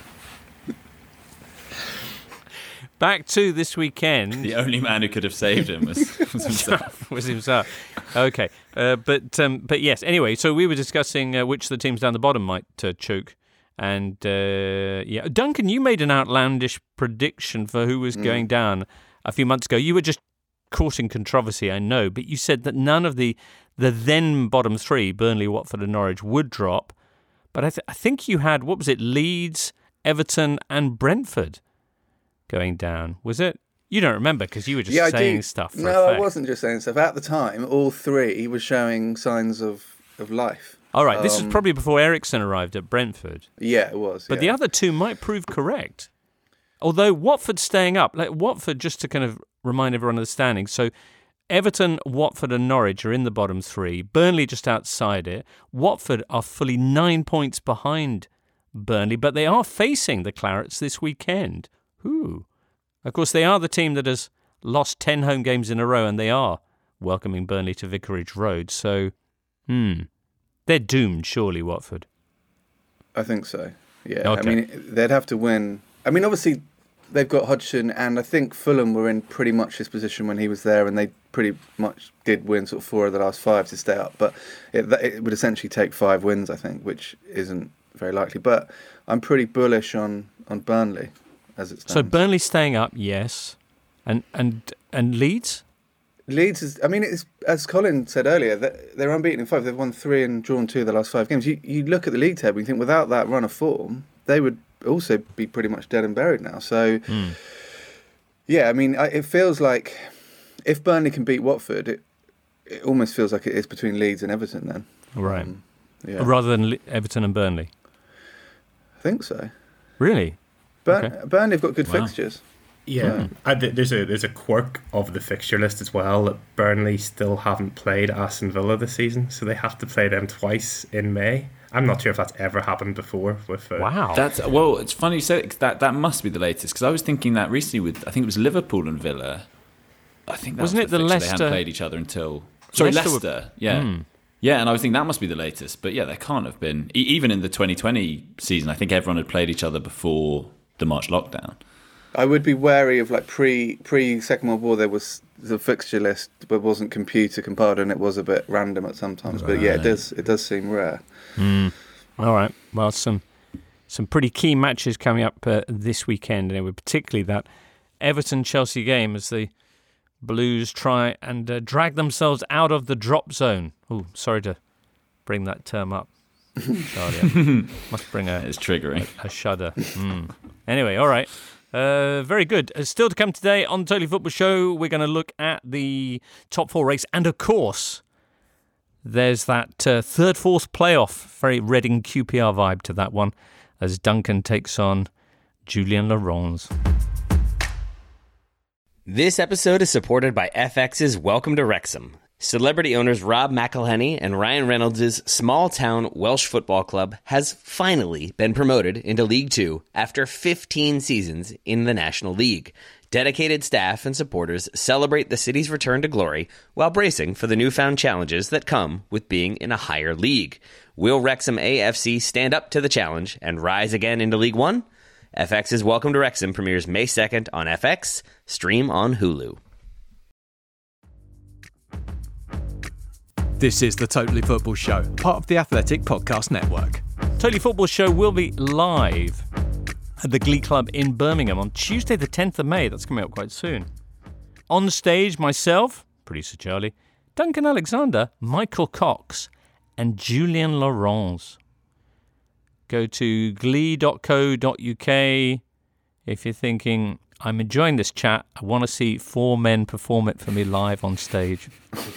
Back to this weekend. The only man who could have saved him was, was himself. was himself. Okay. Uh, but um, but yes, anyway, so we were discussing uh, which of the teams down the bottom might uh, choke. And uh, yeah, Duncan, you made an outlandish prediction for who was mm. going down a few months ago. You were just causing controversy, I know, but you said that none of the the then bottom three, Burnley, Watford and Norwich, would drop. But I, th- I think you had, what was it, Leeds, Everton and Brentford going down. Was it? You don't remember because you were just yeah, saying stuff. For no, I wasn't just saying stuff. At the time, all three were showing signs of, of life. All right, this um, was probably before Ericsson arrived at Brentford. Yeah, it was. But yeah. the other two might prove correct. Although Watford staying up, like Watford, just to kind of remind everyone of the standings. So Everton, Watford and Norwich are in the bottom three. Burnley just outside it. Watford are fully nine points behind Burnley, but they are facing the Clarets this weekend. Ooh. Of course, they are the team that has lost ten home games in a row, and they are welcoming Burnley to Vicarage Road. So, hmm. They're doomed, surely, Watford. I think so, yeah. Okay. I mean, they'd have to win. I mean, obviously, they've got Hodgson, and I think Fulham were in pretty much his position when he was there, and they pretty much did win sort of four of the last five to stay up. But it, it would essentially take five wins, I think, which isn't very likely. But I'm pretty bullish on, on Burnley, as it stands. So Burnley staying up, yes. And and and Leeds? Leeds is, I mean, it's, as Colin said earlier, they're unbeaten in five. They've won three and drawn two of the last five games. You, you look at the league table and you think without that run of form, they would also be pretty much dead and buried now. So, mm. yeah, I mean, it feels like if Burnley can beat Watford, it, it almost feels like it is between Leeds and Everton then. Right. Um, yeah. Rather than Le- Everton and Burnley? I think so. Really? Burn- okay. Burnley have got good wow. fixtures. Yeah, I, there's a there's a quirk of the fixture list as well that Burnley still haven't played Aston Villa this season, so they have to play them twice in May. I'm not sure if that's ever happened before. With uh, wow, that's well, it's funny you said it, that that must be the latest because I was thinking that recently with I think it was Liverpool and Villa. I think that wasn't was it the, the Leicester Leicester they hadn't played each other until sorry Leicester, Leicester, were... yeah. Mm. Yeah, and I was thinking that must be the latest, but yeah, they can't have been. E- even in the twenty twenty season, I think everyone had played each other before the March lockdown. I would be wary of like pre pre Second World War. There was the fixture list, but wasn't computer compiled, and it was a bit random at sometimes. Right. But yeah, it does it does seem rare. Mm. All right. Well, some some pretty key matches coming up uh, this weekend, and particularly that Everton Chelsea game as the Blues try and uh, drag themselves out of the drop zone. Oh, sorry to bring that term up. Charlie, must bring a it's triggering a, a shudder. Mm. Anyway, all right. Uh, very good. Uh, still to come today on the Totally Football Show, we're going to look at the top four race. And of course, there's that uh, third, fourth playoff. Very Reading Q P R vibe to that one as Duncan takes on Julien Laurens. This episode is supported by F X's Welcome to Wrexham. Celebrity owners Rob McElhenney and Ryan Reynolds' small-town Welsh football club has finally been promoted into League Two after fifteen seasons in the National League. Dedicated staff and supporters celebrate the city's return to glory while bracing for the newfound challenges that come with being in a higher league. Will Wrexham A F C stand up to the challenge and rise again into League One? F X's Welcome to Wrexham premieres May second on F X, stream on Hulu. This is the Totally Football Show, part of the Athletic Podcast Network. Totally Football Show will be live at the Glee Club in Birmingham on Tuesday the tenth of May. That's coming up quite soon. On stage, myself, producer Charlie, Duncan Alexander, Michael Cox, and Julien Laurence. Go to glee dot co dot uk if you're thinking, I'm enjoying this chat, I want to see four men perform it for me live on stage.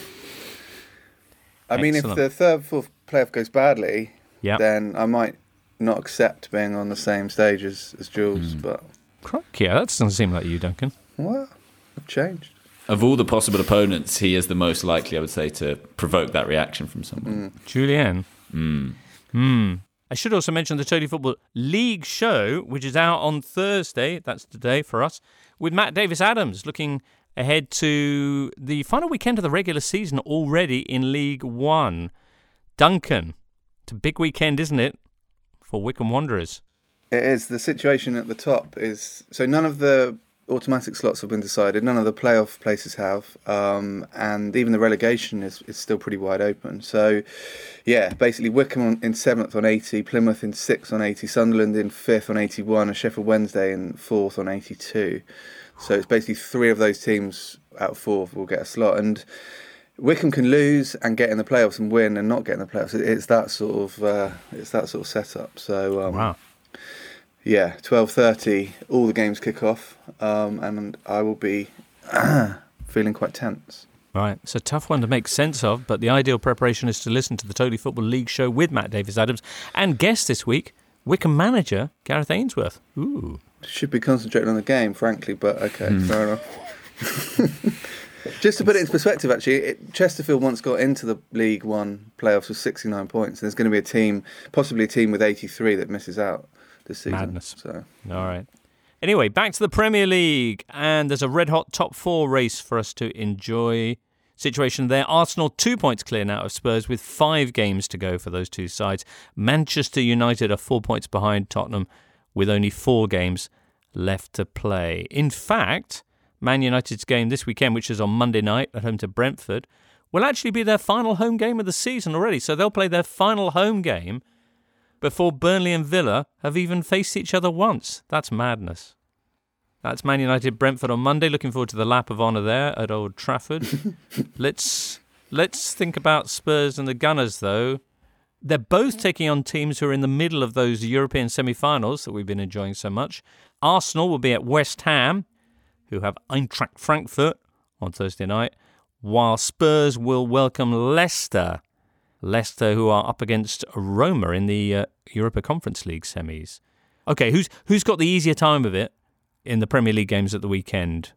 I mean, Excellent. if the third, fourth playoff goes badly, Yep. then I might not accept being on the same stage as, as Jules, Mm. but... Crikey, yeah, that doesn't seem like you, Duncan. What? I've changed. Of all the possible opponents, he is the most likely, I would say, to provoke that reaction from someone. Mm. Julien. Mm. Hmm. I should also mention the Totally Football League show, which is out on Thursday, that's today for us, with Matt Davis-Adams, looking ahead to the final weekend of the regular season already in League One. Duncan, it's a big weekend, isn't it, for Wycombe Wanderers? It is. The situation at the top is... So none of the automatic slots have been decided. None of the playoff places have. Um, and even the relegation is, is still pretty wide open. So, yeah, basically Wycombe on, in seventh on eighty, Plymouth in sixth on eighty, Sunderland in fifth on eighty-one, and Sheffield Wednesday in fourth on eighty-two. So it's basically three of those teams out of four will get a slot. And Wycombe can lose and get in the playoffs and win and not get in the playoffs. It's that sort of uh, it's that sort of setup. So um, wow. Yeah, twelve thirty, all the games kick off, um, and I will be feeling quite tense. Right, it's a tough one to make sense of, but the ideal preparation is to listen to the Totally Football League show with Matt Davis-Adams and guest this week, Wycombe manager Gareth Ainsworth. Ooh. Should be concentrating on the game, frankly, but okay, Mm. fair enough. Just to put it into perspective, actually, it, Chesterfield once got into the League One playoffs with sixty-nine points. And there's going to be a team, possibly a team with eighty-three that misses out this season. Madness. So. All right. Anyway, back to the Premier League, and there's a red-hot top four race for us to enjoy. Situation there, Arsenal two points clear now of Spurs with five games to go for those two sides. Manchester United are four points behind Tottenham with only four games left to play. In fact, Man United's game this weekend, which is on Monday night at home to Brentford, will actually be their final home game of the season already. So they'll play their final home game before Burnley and Villa have even faced each other once. That's madness. That's Man United Brentford on Monday. Looking forward to the lap of honour there at Old Trafford. let's let's think about Spurs and the Gunners, though. They're both taking on teams who are in the middle of those European semi-finals that we've been enjoying so much. Arsenal will be at West Ham, who have Eintracht Frankfurt on Thursday night, while Spurs will welcome Leicester. Leicester, who are up against Roma in the uh, Europa Conference League semis. Okay, who's who's got the easier time of it in the Premier League games at the weekend?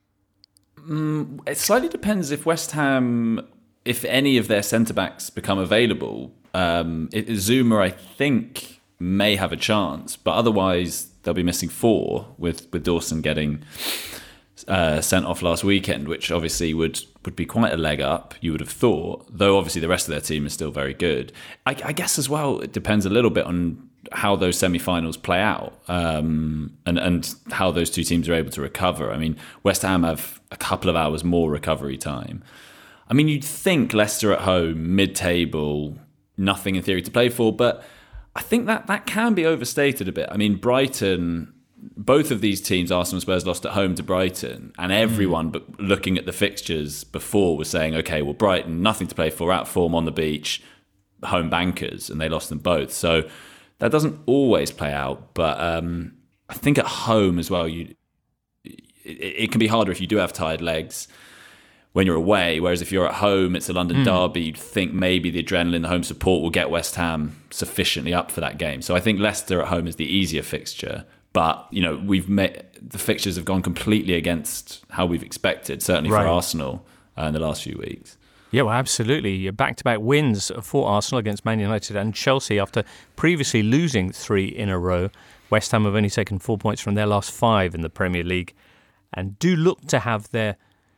Mm, it slightly depends if West Ham, if any of their centre-backs become available. Um, it, Zuma, I think, may have a chance, but otherwise they'll be missing four with, with Dawson getting uh, sent off last weekend, which obviously would, would be quite a leg up, you would have thought, though obviously the rest of their team is still very good. I, I guess as well, it depends a little bit on how those semi-finals play out um, and, and how those two teams are able to recover. I mean, West Ham have a couple of hours more recovery time. I mean, you'd think Leicester at home, mid-table, nothing in theory to play for, but I think that that can be overstated a bit. I mean, Brighton, both of these teams, Arsenal and Spurs, lost at home to Brighton, and everyone but looking at the fixtures before was saying, okay, well, Brighton, nothing to play for, out form on the beach, home bankers, and they lost them both. So that doesn't always play out, but um, I think at home as well, you it, it can be harder if you do have tired legs when you're away, whereas if you're at home, it's a London mm. derby, you'd think maybe the adrenaline, the home support will get West Ham sufficiently up for that game. So I think Leicester at home is the easier fixture, but you know, we've met, the fixtures have gone completely against how we've expected, certainly right. for Arsenal uh, in the last few weeks. Yeah, well, absolutely. Back-to-back wins for Arsenal against Man United and Chelsea after previously losing three in a row. West Ham have only taken four points from their last five in the Premier League and do look to have their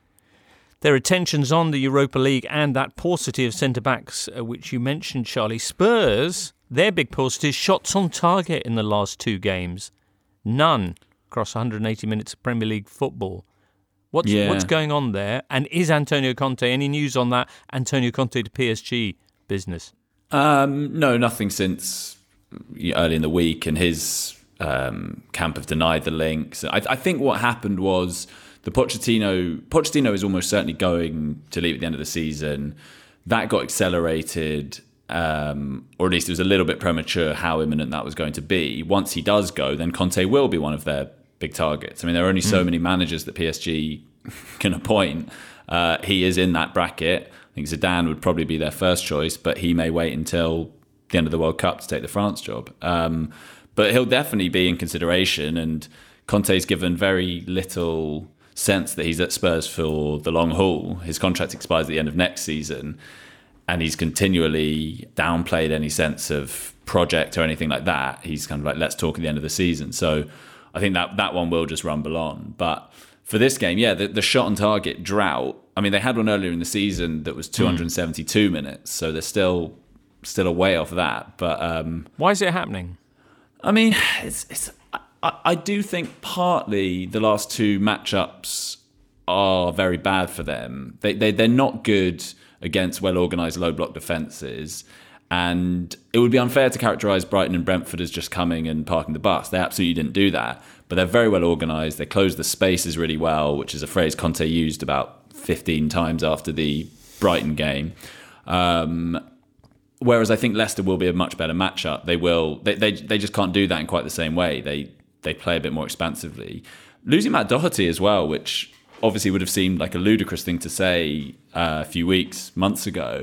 their attentions on the Europa League and that paucity of centre-backs, uh, which you mentioned, Charlie. Spurs, their big paucity is shots on target in the last two games. None across one hundred eighty minutes of Premier League football. What's, yeah. what's going on there? And is Antonio Conte, any news on that Antonio Conte to P S G business? Um, no, nothing since early in the week, and his um, camp have denied the links. I, I think what happened was the Pochettino, Pochettino is almost certainly going to leave at the end of the season. That got accelerated, um, or at least it was a little bit premature how imminent that was going to be. Once he does go, then Conte will be one of their big targets. I mean, there are only so mm. many managers that P S G can appoint. Uh, he is in that bracket. I think Zidane would probably be their first choice, but he may wait until the end of the World Cup to take the France job. Um, but he'll definitely be in consideration, and Conte's given very little sense that he's at Spurs for the long haul. His contract expires at the end of next season, and he's continually downplayed any sense of project or anything like that. He's kind of like, let's talk at the end of the season. So I think that that one will just rumble on. But for this game, yeah, the, the shot on target drought. I mean, they had one earlier in the season that was two hundred seventy-two mm. minutes, so they're still still a way off that. But um, why is it happening? I mean, it's, it's I, I do think partly the last two matchups are very bad for them. They they they're not good against well organised low block defences. And it would be unfair to characterise Brighton and Brentford as just coming and parking the bus. They absolutely didn't do that. But they're very well organised. They close the spaces really well, which is a phrase Conte used about fifteen times after the Brighton game. Um, whereas I think Leicester will be a much better matchup. They will. They, they they just can't do that in quite the same way. They they play a bit more expansively. Losing Matt Doherty as well, which obviously would have seemed like a ludicrous thing to say uh, a few weeks, months ago.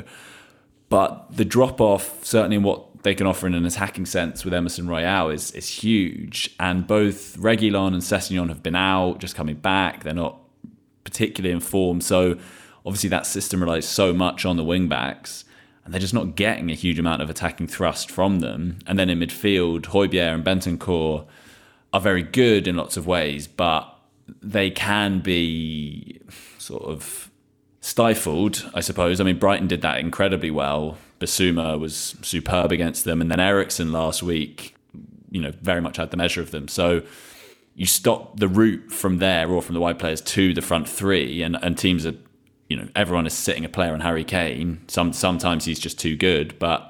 But the drop-off, certainly in what they can offer in an attacking sense with Emerson Royale, is is huge. And both Reguilon and Sessegnon have been out, just coming back. They're not particularly in form. So obviously that system relies so much on the wing-backs, and they're just not getting a huge amount of attacking thrust from them. And then in midfield, Højbjerg and Bentancur are very good in lots of ways, but they can be sort of stifled, I suppose. I mean, Brighton did that incredibly well. Basuma was superb against them, and then Eriksen last week, you know, very much had the measure of them. So you stop the route from there or from the wide players to the front three, and, and teams are, you know, everyone is sitting a player on Harry Kane. Some sometimes he's just too good, but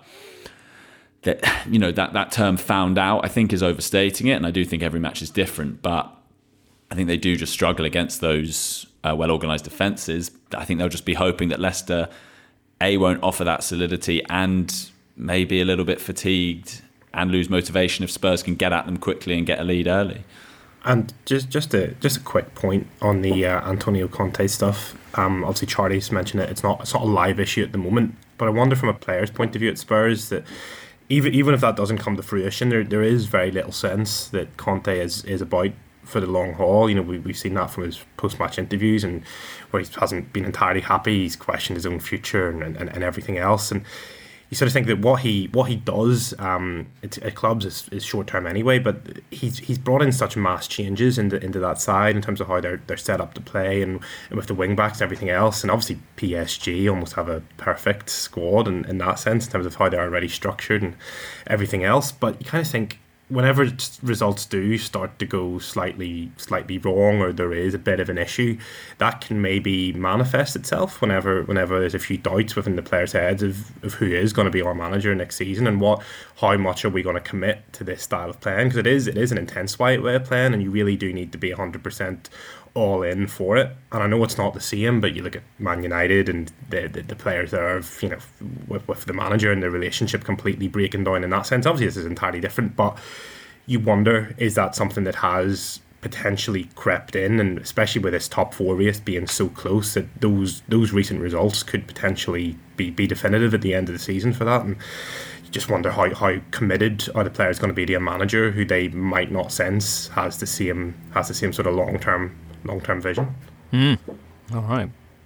that, you know, that that term "found out" I think is overstating it, and I do think every match is different, but I think they do just struggle against those uh, well-organised defences. I think they'll just be hoping that Leicester, A, won't offer that solidity, and maybe a little bit fatigued and lose motivation if Spurs can get at them quickly and get a lead early. And just just a just a quick point on the uh, Antonio Conte stuff. Um, obviously, Charlie's mentioned it. It's not it's not a live issue at the moment, but I wonder from a player's point of view at Spurs that even even if that doesn't come to fruition, there there is very little sense that Conte is is about for the long haul. You know, we, we've seen that from his post-match interviews, and where he hasn't been entirely happy. He's questioned his own future and, and, and everything else. And you sort of think that what he what he does um, at, at clubs is, is short term anyway. But he's he's brought in such mass changes into into that side in terms of how they're they're set up to play, and, and with the wing backs and everything else. And obviously P S G almost have a perfect squad in, in that sense in terms of how they're already structured and everything else. But you kind of think, whenever results do start to go slightly slightly wrong, or there is a bit of an issue, that can maybe manifest itself whenever whenever there's a few doubts within the players' heads of, of who is going to be our manager next season, and what how much are we going to commit to this style of playing, because it is it is an intense way of playing, and you really do need to be one hundred percent all in for it. And I know it's not the same, but you look at Man United and the the, the players there, of, you know, with, with the manager and the relationship completely breaking down in that sense. Obviously this is entirely different, but you wonder, is that something that has potentially crept in, and especially with this top four race being so close, that those those recent results could potentially be, be definitive at the end of the season for that. And you just wonder how, how committed are the players going to be to a manager who they might not sense has the same has the same sort of long term long term vision. Mm. All right. Well,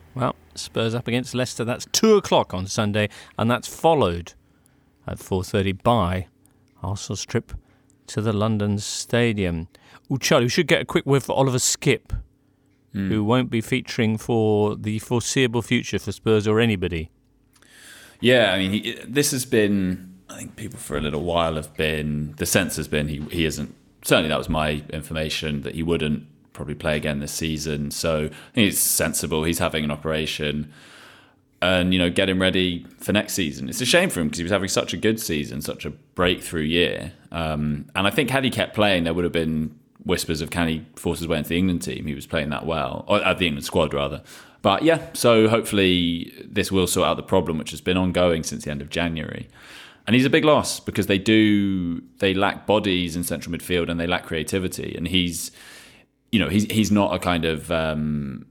Spurs up against Leicester. That's two o'clock on Sunday, and that's followed at four thirty by Arsenal's trip to the London Stadium. Oh, Charlie, we should get a quick word for Oliver Skipp, mm. who won't be featuring for the foreseeable future for Spurs or anybody. Yeah, I mean, he, this has been, I think people for a little while have been, the sense has been he, he isn't, certainly that was my information, that he wouldn't probably play again this season. So I think it's sensible. He's having an operation and, you know, get him ready for next season. It's a shame for him because he was having such a good season, such a breakthrough year. Um, and I think had he kept playing, there would have been whispers of can he force his way into the England team. He was playing that well, or at the England squad rather. But yeah, so hopefully this will sort out the problem, which has been ongoing since the end of January. And he's a big loss because they do, they lack bodies in central midfield and they lack creativity. And he's, you know, he's he's not a kind of um,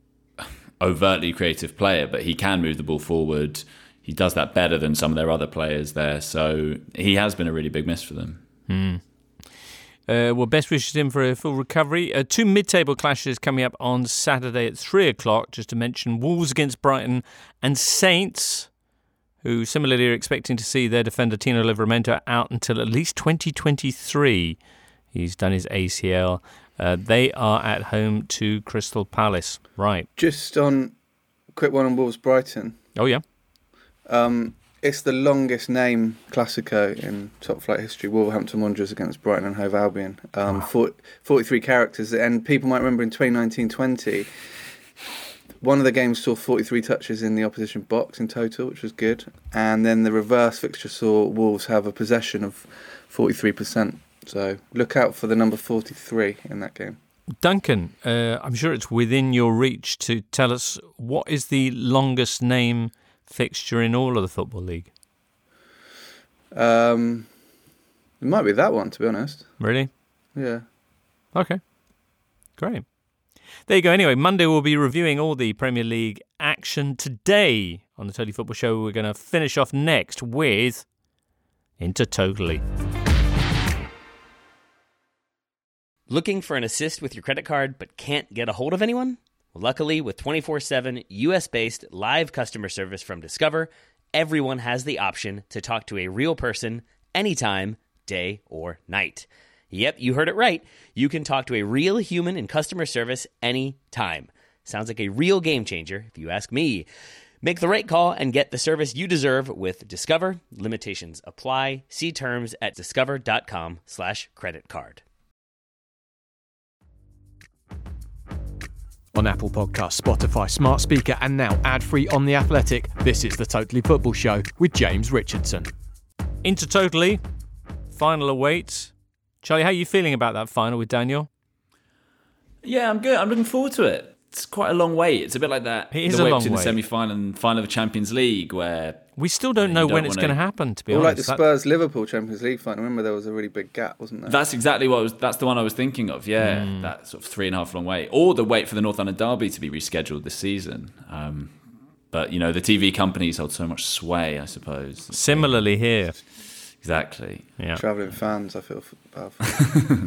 overtly creative player, but he can move the ball forward. He does that better than some of their other players there. So he has been a really big miss for them. Hmm. Uh, well, best wishes to him for a full recovery. Uh, two mid-table clashes coming up on Saturday at three o'clock, just to mention Wolves against Brighton and Saints, who similarly are expecting to see their defender Tino Livramento out until at least twenty twenty-three. He's done his A C L. Uh, they are at home to Crystal Palace. Right. Just on, quick one on Wolves-Brighton. Oh, yeah. Um... It's the longest name Classico in top flight history. Wolverhampton Wanderers against Brighton and Hove Albion. Um, forty, forty-three characters. And people might remember in twenty nineteen twenty, one of the games saw forty-three touches in the opposition box in total, which was good. And then the reverse fixture saw Wolves have a possession of forty-three percent. So look out for the number forty-three in that game. Duncan, uh, I'm sure it's within your reach to tell us what is the longest name fixture in all of the Football League? Um, it might be that one, to be honest. Really? Yeah. Okay. Great. There you go. Anyway, Monday we'll be reviewing all the Premier League action. Today on the Totally Football Show, we're going to finish off next with Into Totally. Looking for an assist with your credit card but can't get a hold of anyone? Luckily, with twenty-four seven U S-based live customer service from Discover, everyone has the option to talk to a real person anytime, day or night. Yep, you heard it right. You can talk to a real human in customer service anytime. Sounds like a real game changer, if you ask me. Make the right call and get the service you deserve with Discover. Limitations apply. See terms at discover.com slash credit card. On Apple Podcasts, Spotify, Smart Speaker, and now ad-free on The Athletic, this is the Totally Football Show with James Richardson. Into Totally, final awaits. Charlie, how are you feeling about that final with Daniel? Yeah, I'm good. I'm looking forward to it. It's quite a long wait. It's a bit like that. It is the a wait long between wait. the semi-final and final of the Champions League, where we still don't know don't when it's wanna... going to happen. To be or honest, like the Spurs-Liverpool Champions League final. Remember, there was a really big gap, wasn't there? That's exactly what I was. That's the one I was thinking of. Yeah, mm. that sort of three and a half long wait, or the wait for the North London derby to be rescheduled this season. Um, but you know, the T V companies hold so much sway, I suppose. Similarly here, exactly. Yeah, travelling fans, I feel bad for.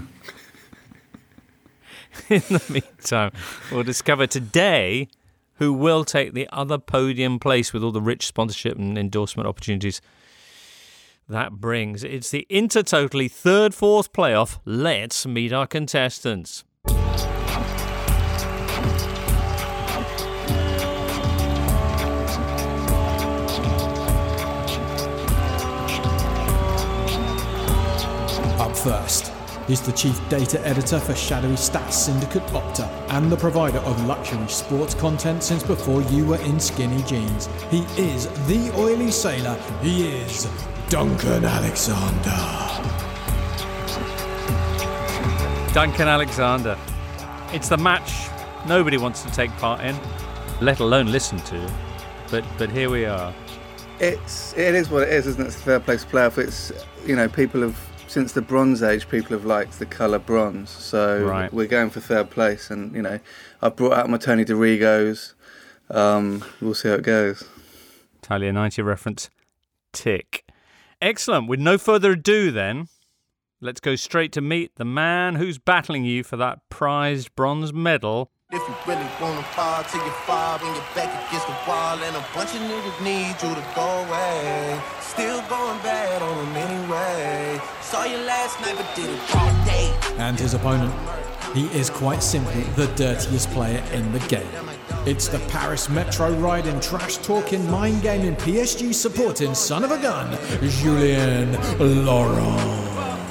In the meantime, we'll discover today who will take the other podium place with all the rich sponsorship and endorsement opportunities that brings. It's the Inter Totally third, fourth playoff. Let's meet our contestants. Up first, he's the chief data editor for shadowy stats syndicate Opta and the provider of luxury sports content since before you were in skinny jeans. He is the oily sailor. He is Duncan Alexander. Duncan Alexander. It's the match nobody wants to take part in, let alone listen to. But but here we are. It's it is what it is, isn't it? It's a fair place playoff. It's, you know, people have, since the Bronze Age, people have liked the colour bronze. So right. We're going for third place. And, you know, I brought out my Tony DeRigos. Um, we'll see how it goes. Italia ninety reference. Tick. Excellent. With no further ado then, let's go straight to meet the man who's battling you for that prized bronze medal. If you really wanna fall till you fall and you're back against the wall, and a bunch of niggas need you to go away. Still going bad on them anyway. Saw you last night but did it all day. And his opponent, he is quite simply the dirtiest player in the game. It's the Paris Metro riding, trash talking, mind gaming, P S G supporting son of a gun, Julien Laurent.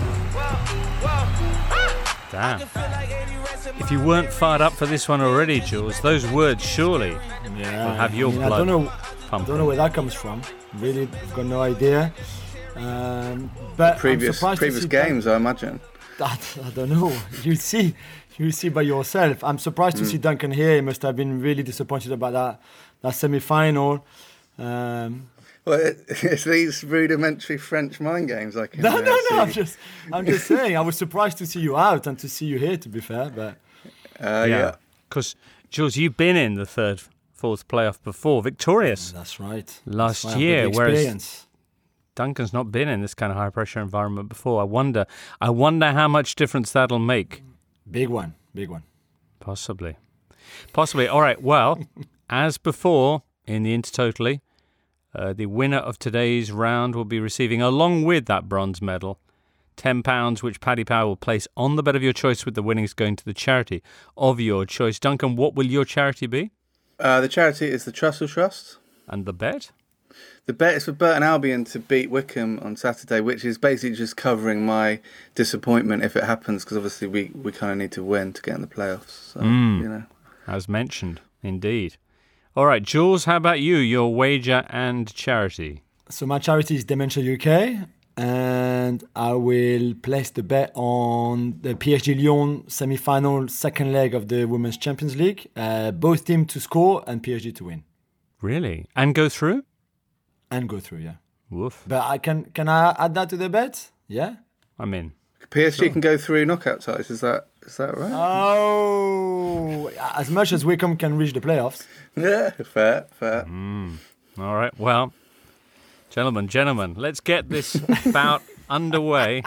Damn. If you weren't fired up for this one already, Jules, those words surely yeah, will have your I mean, blood I don't know, pumping. I don't know where that comes from. Really, I've got no idea. Um, but previous I'm previous games, Dun- I imagine. I, I don't know. You see, you see by yourself. I'm surprised mm. to see Duncan here. He must have been really disappointed about that that semi-final. Um, Well, it, it's these rudimentary French mind games I can. No, uh, no, see. no. I'm just, I'm just saying. I was surprised to see you out and to see you here. To be fair, but uh, yeah, because Jules, you've been in the third, fourth playoff before, victorious. That's right. Last That's right. year, whereas Duncan's not been in this kind of high pressure environment before. I wonder, I wonder how much difference that'll make. Big one, big one. Possibly, possibly. All right. Well, as before in the Intertotally. Uh, the winner of today's round will be receiving, along with that bronze medal, ten pounds, which Paddy Power will place on the bet of your choice, with the winnings going to the charity of your choice. Duncan, what will your charity be? Uh, the charity is the Trussell Trust. And the bet? The bet is for Burton Albion to beat Wycombe on Saturday, which is basically just covering my disappointment if it happens, because obviously we, we kind of need to win to get in the playoffs. So, mm, you know. As mentioned, indeed. All right, Jules, how about you, your wager and charity? So my charity is Dementia U K, and I will place the bet on the P S G Lyon semi-final second leg of the Women's Champions League. Uh, both teams to score and P S G to win. Really? And go through? And go through, yeah. Woof. But I can can I add that to the bet? Yeah? I'm in. P S G sure. can go through knockout ties, is that is that right? Oh, as much as Wycombe can reach the playoffs. Yeah, fair, fair. Mm. All right, well, gentlemen, gentlemen, let's get this bout underway.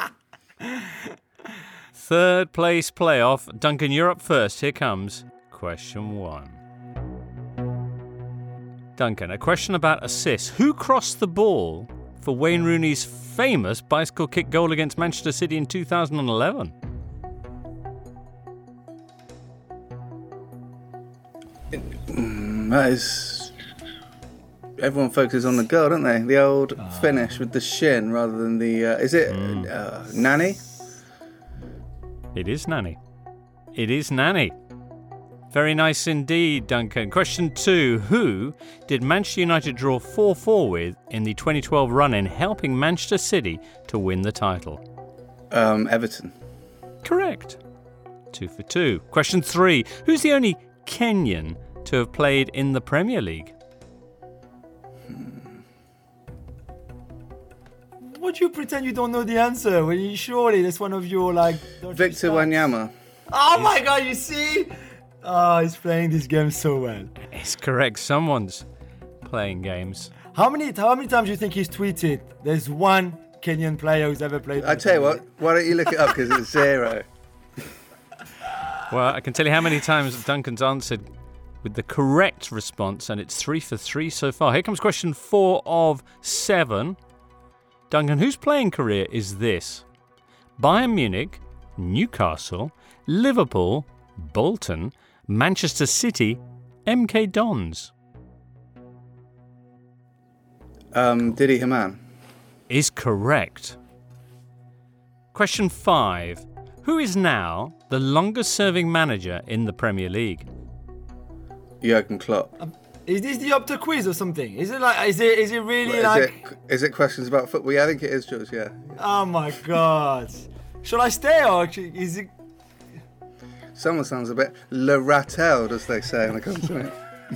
Third place playoff. Duncan, you're up first. Here comes question one. Duncan, a question about assists. Who crossed the ball for Wayne Rooney's famous bicycle kick goal against Manchester City in two thousand eleven? Mm, that is... Everyone focuses on the goal, don't they? The old oh. finish with the shin rather than the... Uh, is it mm. uh, Nani? It is Nani. It is Nani. Very nice indeed, Duncan. Question two. Who did Manchester United draw four four with in the twenty twelve run-in, helping Manchester City to win the title? Um, Everton. Correct. Two for two. Question three. Who's the only Kenyan to have played in the Premier League? What do you pretend you don't know the answer? Well, you surely that's one of your like. Victor Wanyama. Oh my God! You see. Oh, he's playing this game so well. It's correct. Someone's playing games. How many how many times do you think he's tweeted? There's one Kenyan player who's ever played. I tell you what, why don't you look it up, because it's zero. Well, I can tell you how many times Duncan's answered with the correct response, and it's three for three so far. Here comes question four of seven. Duncan, whose playing career is this? Bayern Munich, Newcastle, Liverpool, Bolton, Manchester City, M K Dons. Um, Didi Hamann. Is correct. Question five. Who is now the longest-serving manager in the Premier League? Jurgen Klopp. Um, is this the Opta quiz or something? Is it like? Is it? Is it really well, is like? It, is it questions about football? Yeah, I think it is, Jules. Yeah. Oh my God! Shall I stay or is it? Someone sounds a bit Le Rattel, as they say on the continent.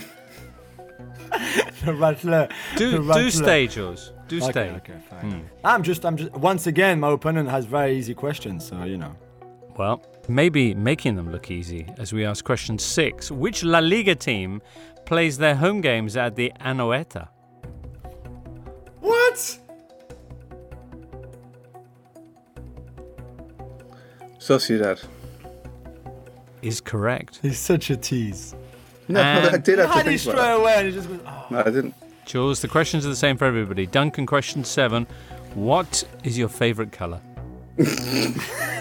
Le Rattler. Do Le do stay, Jules. Do okay, stay. Okay, fine. Hmm. I'm just, I'm just. Once again, my opponent has very easy questions, so you know. Well, maybe making them look easy as we ask question six. Which La Liga team plays their home games at the Anoeta? What? Sociedad. is correct. He's such a tease. No, I did have to How did he think straight about away? And he just goes, oh. No, I didn't. Jules, the questions are the same for everybody. Duncan, question seven. What is your favourite colour? This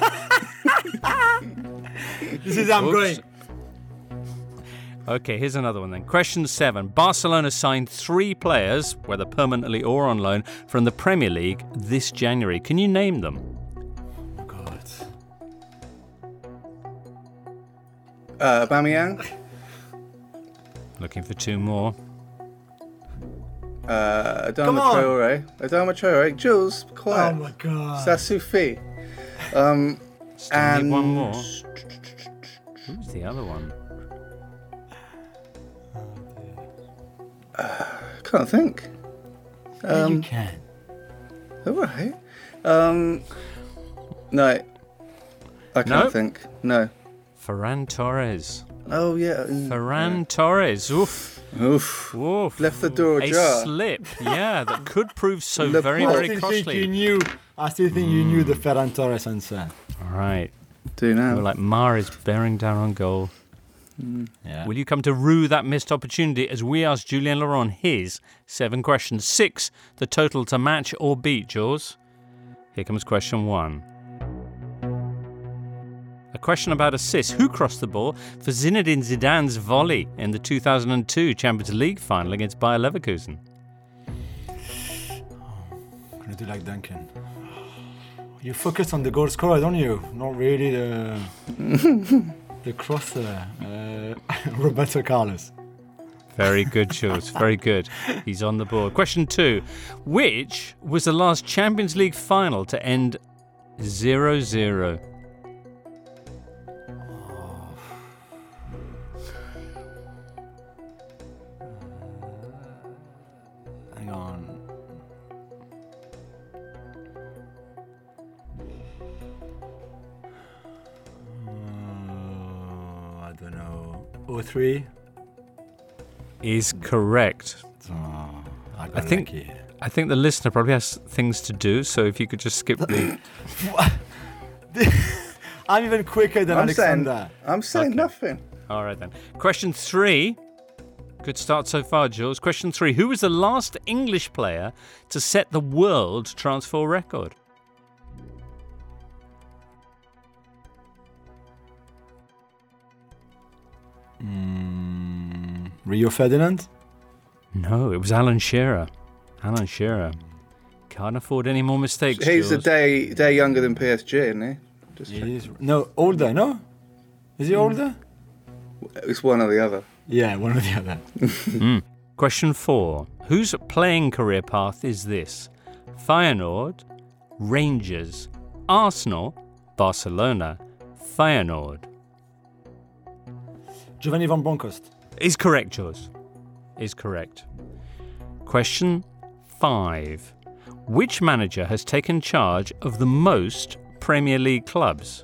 is I'm Oops. going. Okay, here's another one then. Question seven. Barcelona signed three players, whether permanently or on loan, from the Premier League this January. Can you name them? Oh, God. Uh, Aubameyang. Looking for two more. Uh, Come Adama on. Traore. Adama Traore. Jules, quiet. Oh, my God. Sasufi. Um, Still and need one more. Who's the other one? Uh, can't think. Yeah, Um, you can. All right. Um, no, I can't No? think. No. Ferran Torres. Oh yeah. mm, Ferran yeah. Torres. Oof. Oof. Oof. Left the door A ajar. slip. Yeah, that could prove so Le very, Pont. very I still think you costly. knew. I still think you knew the Ferran Torres answer. All right. Do now. We're like Mar is bearing down on goal. Yeah. Will you come to rue that missed opportunity as we ask Julien Laurent his seven questions? Six, the total to match or beat, Jaws. Here comes question one. A question about assists. Who crossed the ball for Zinedine Zidane's volley in the two thousand two Champions League final against Bayer Leverkusen? I'm gonna do like Duncan. You focus on the goal scorer, don't you? Not really the the crosser. Uh, Roberto Carlos. Very good, Jules. Very good. He's on the board. Question two. Which was the last Champions League final to end zero zero? Hang on. Uh, I don't know. oh three Is correct. Oh, I, got I think lucky here. I think the listener probably has things to do, so if you could just skip the... I'm even quicker than I'm saying, Alexander. I'm saying Okay. nothing. All right, then. Question three. Good start so far, Jules. Question three. Who was the last English player to set the world transfer record? Mm, Rio Ferdinand? No, it was Alan Shearer. Alan Shearer. Can't afford any more mistakes, He's a Jules. day day younger than P S G, isn't he? Just He is, no, older, no? Is he older? It's one or the other. Yeah, one or the other. Mm. Question four. Whose playing career path is this? Feyenoord, Rangers, Arsenal, Barcelona, Feyenoord. Giovanni van Bronckhorst. Is correct, Jules. Is correct. Question five. Which manager has taken charge of the most Premier League clubs?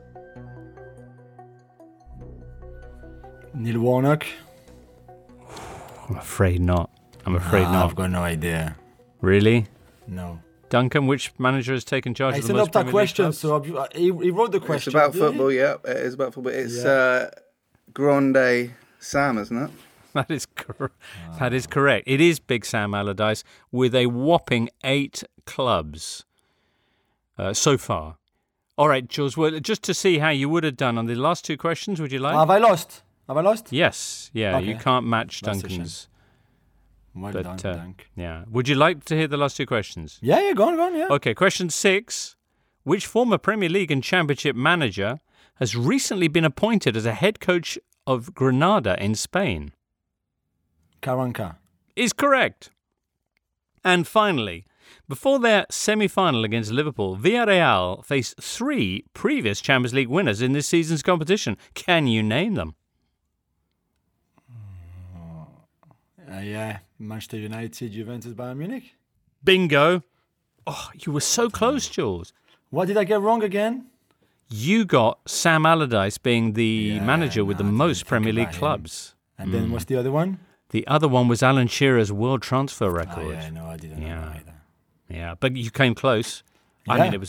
Neil Warnock. I'm afraid not. I'm afraid Ah, not. I've got no idea. Really? No. Duncan, which manager has taken charge I of the sent most up that Premier League question, clubs? so I've- uh, he, he wrote the question. It's about did he? football, yeah. It is about football. It's Yeah. uh, Grande Sam, isn't it? That is cor- that is correct. It is Big Sam Allardyce with a whopping eight clubs uh, so far. All right, Jules. Well, just to see how you would have done on the last two questions, would you like? Have I lost? Have I lost? Yes. Yeah. You Okay. can't match That's a Duncan's. Well but, done, uh, Dunk. Yeah. Would you like to hear the last two questions? Yeah, yeah, go on, go on, yeah. Okay. Question six. Which former Premier League and Championship manager has recently been appointed as a head coach of Granada in Spain? Carranca. Is correct. And finally, before their semi-final against Liverpool, Villarreal faced three previous Champions League winners in this season's competition. Can you name them? Uh, yeah, Manchester United, Juventus, Bayern Munich. Bingo. Oh, you were so close, Jules. What did I get wrong again? You got Sam Allardyce being the Yeah, manager with no, the I most didn't Premier think League about him. clubs. And then what's the other one? The other one was Alan Shearer's world transfer Oh, record. yeah, no, I didn't Yeah. know either. Yeah, but you came close. I Yeah. mean, it was a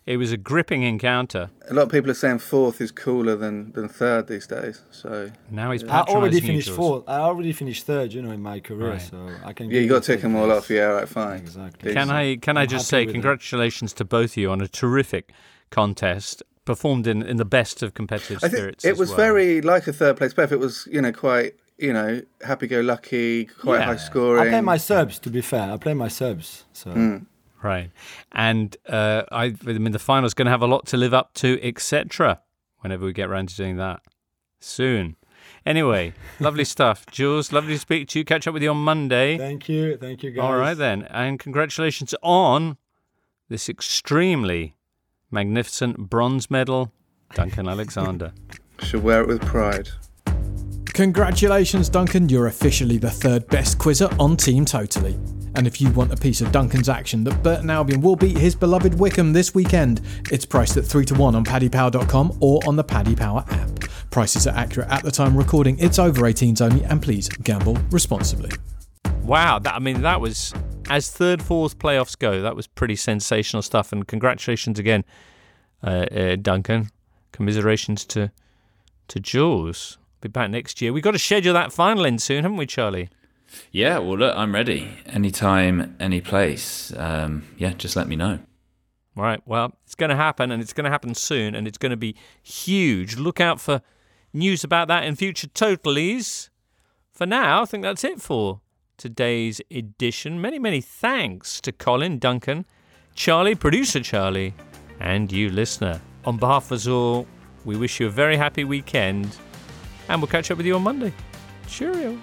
It was a gripping encounter. A lot of people are saying fourth is cooler than, than third these days. So now he's I already finished neutrals. fourth. I already finished third, you know, in my career. Right. So I can. Yeah, you got to tick them all off. Yeah, right, fine. Exactly. Can I can I I'm just happy say with congratulations to both of you on a terrific contest, performed in, in the best of competitive I think spirits. it as was well. very like a third place playoff. It was, you know, quite, you know, happy-go-lucky, quite Yeah. high scoring. I play my subs. To be fair, I play my subs. So. Mm. Right. And uh, I, I mean, the final's going to have a lot to live up to, et cetera, whenever we get around to doing that soon. Anyway, lovely stuff. Jules, lovely to speak to you. Catch up with you on Monday. Thank you. Thank you, guys. All right, then. And congratulations on this extremely magnificent bronze medal, Duncan Alexander. Should wear it with pride. Congratulations, Duncan. You're officially the third best quizzer on Team Totally. And if you want a piece of Duncan's action that Burton Albion will beat his beloved Wickham this weekend, it's priced at three to one on paddy power dot com or on the Paddy Power app. Prices are accurate at the time recording. It's over eighteens only, and please gamble responsibly. Wow, that, I mean, that was, as third, fourth playoffs go, that was pretty sensational stuff. And congratulations again, uh, uh, Duncan. Commiserations to to Jules. Be back next year. We've got to schedule that final in soon, haven't we, Charlie? Yeah, well, look, I'm ready. Anytime, any place. Um, yeah, just let me know. All right, well, it's going to happen, and it's going to happen soon, and it's going to be huge. Look out for news about that in future Totalies. For now, I think that's it for today's edition. Many, many thanks to Colin, Duncan, Charlie, producer Charlie, and you, listener. On behalf of us all, we wish you a very happy weekend, and we'll catch up with you on Monday. Cheerio.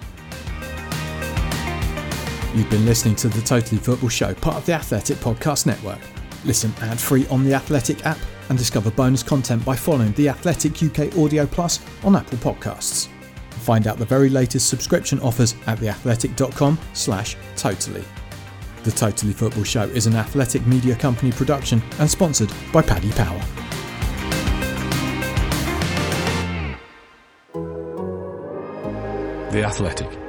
You've been listening to the Totally Football Show, part of the Athletic Podcast Network. Listen ad-free on the Athletic app and discover bonus content by following the Athletic U K Audio Plus on Apple Podcasts. Find out the very latest subscription offers at theathletic.com slash totally. The Totally Football Show is an Athletic Media Company production and sponsored by Paddy Power. The Athletic.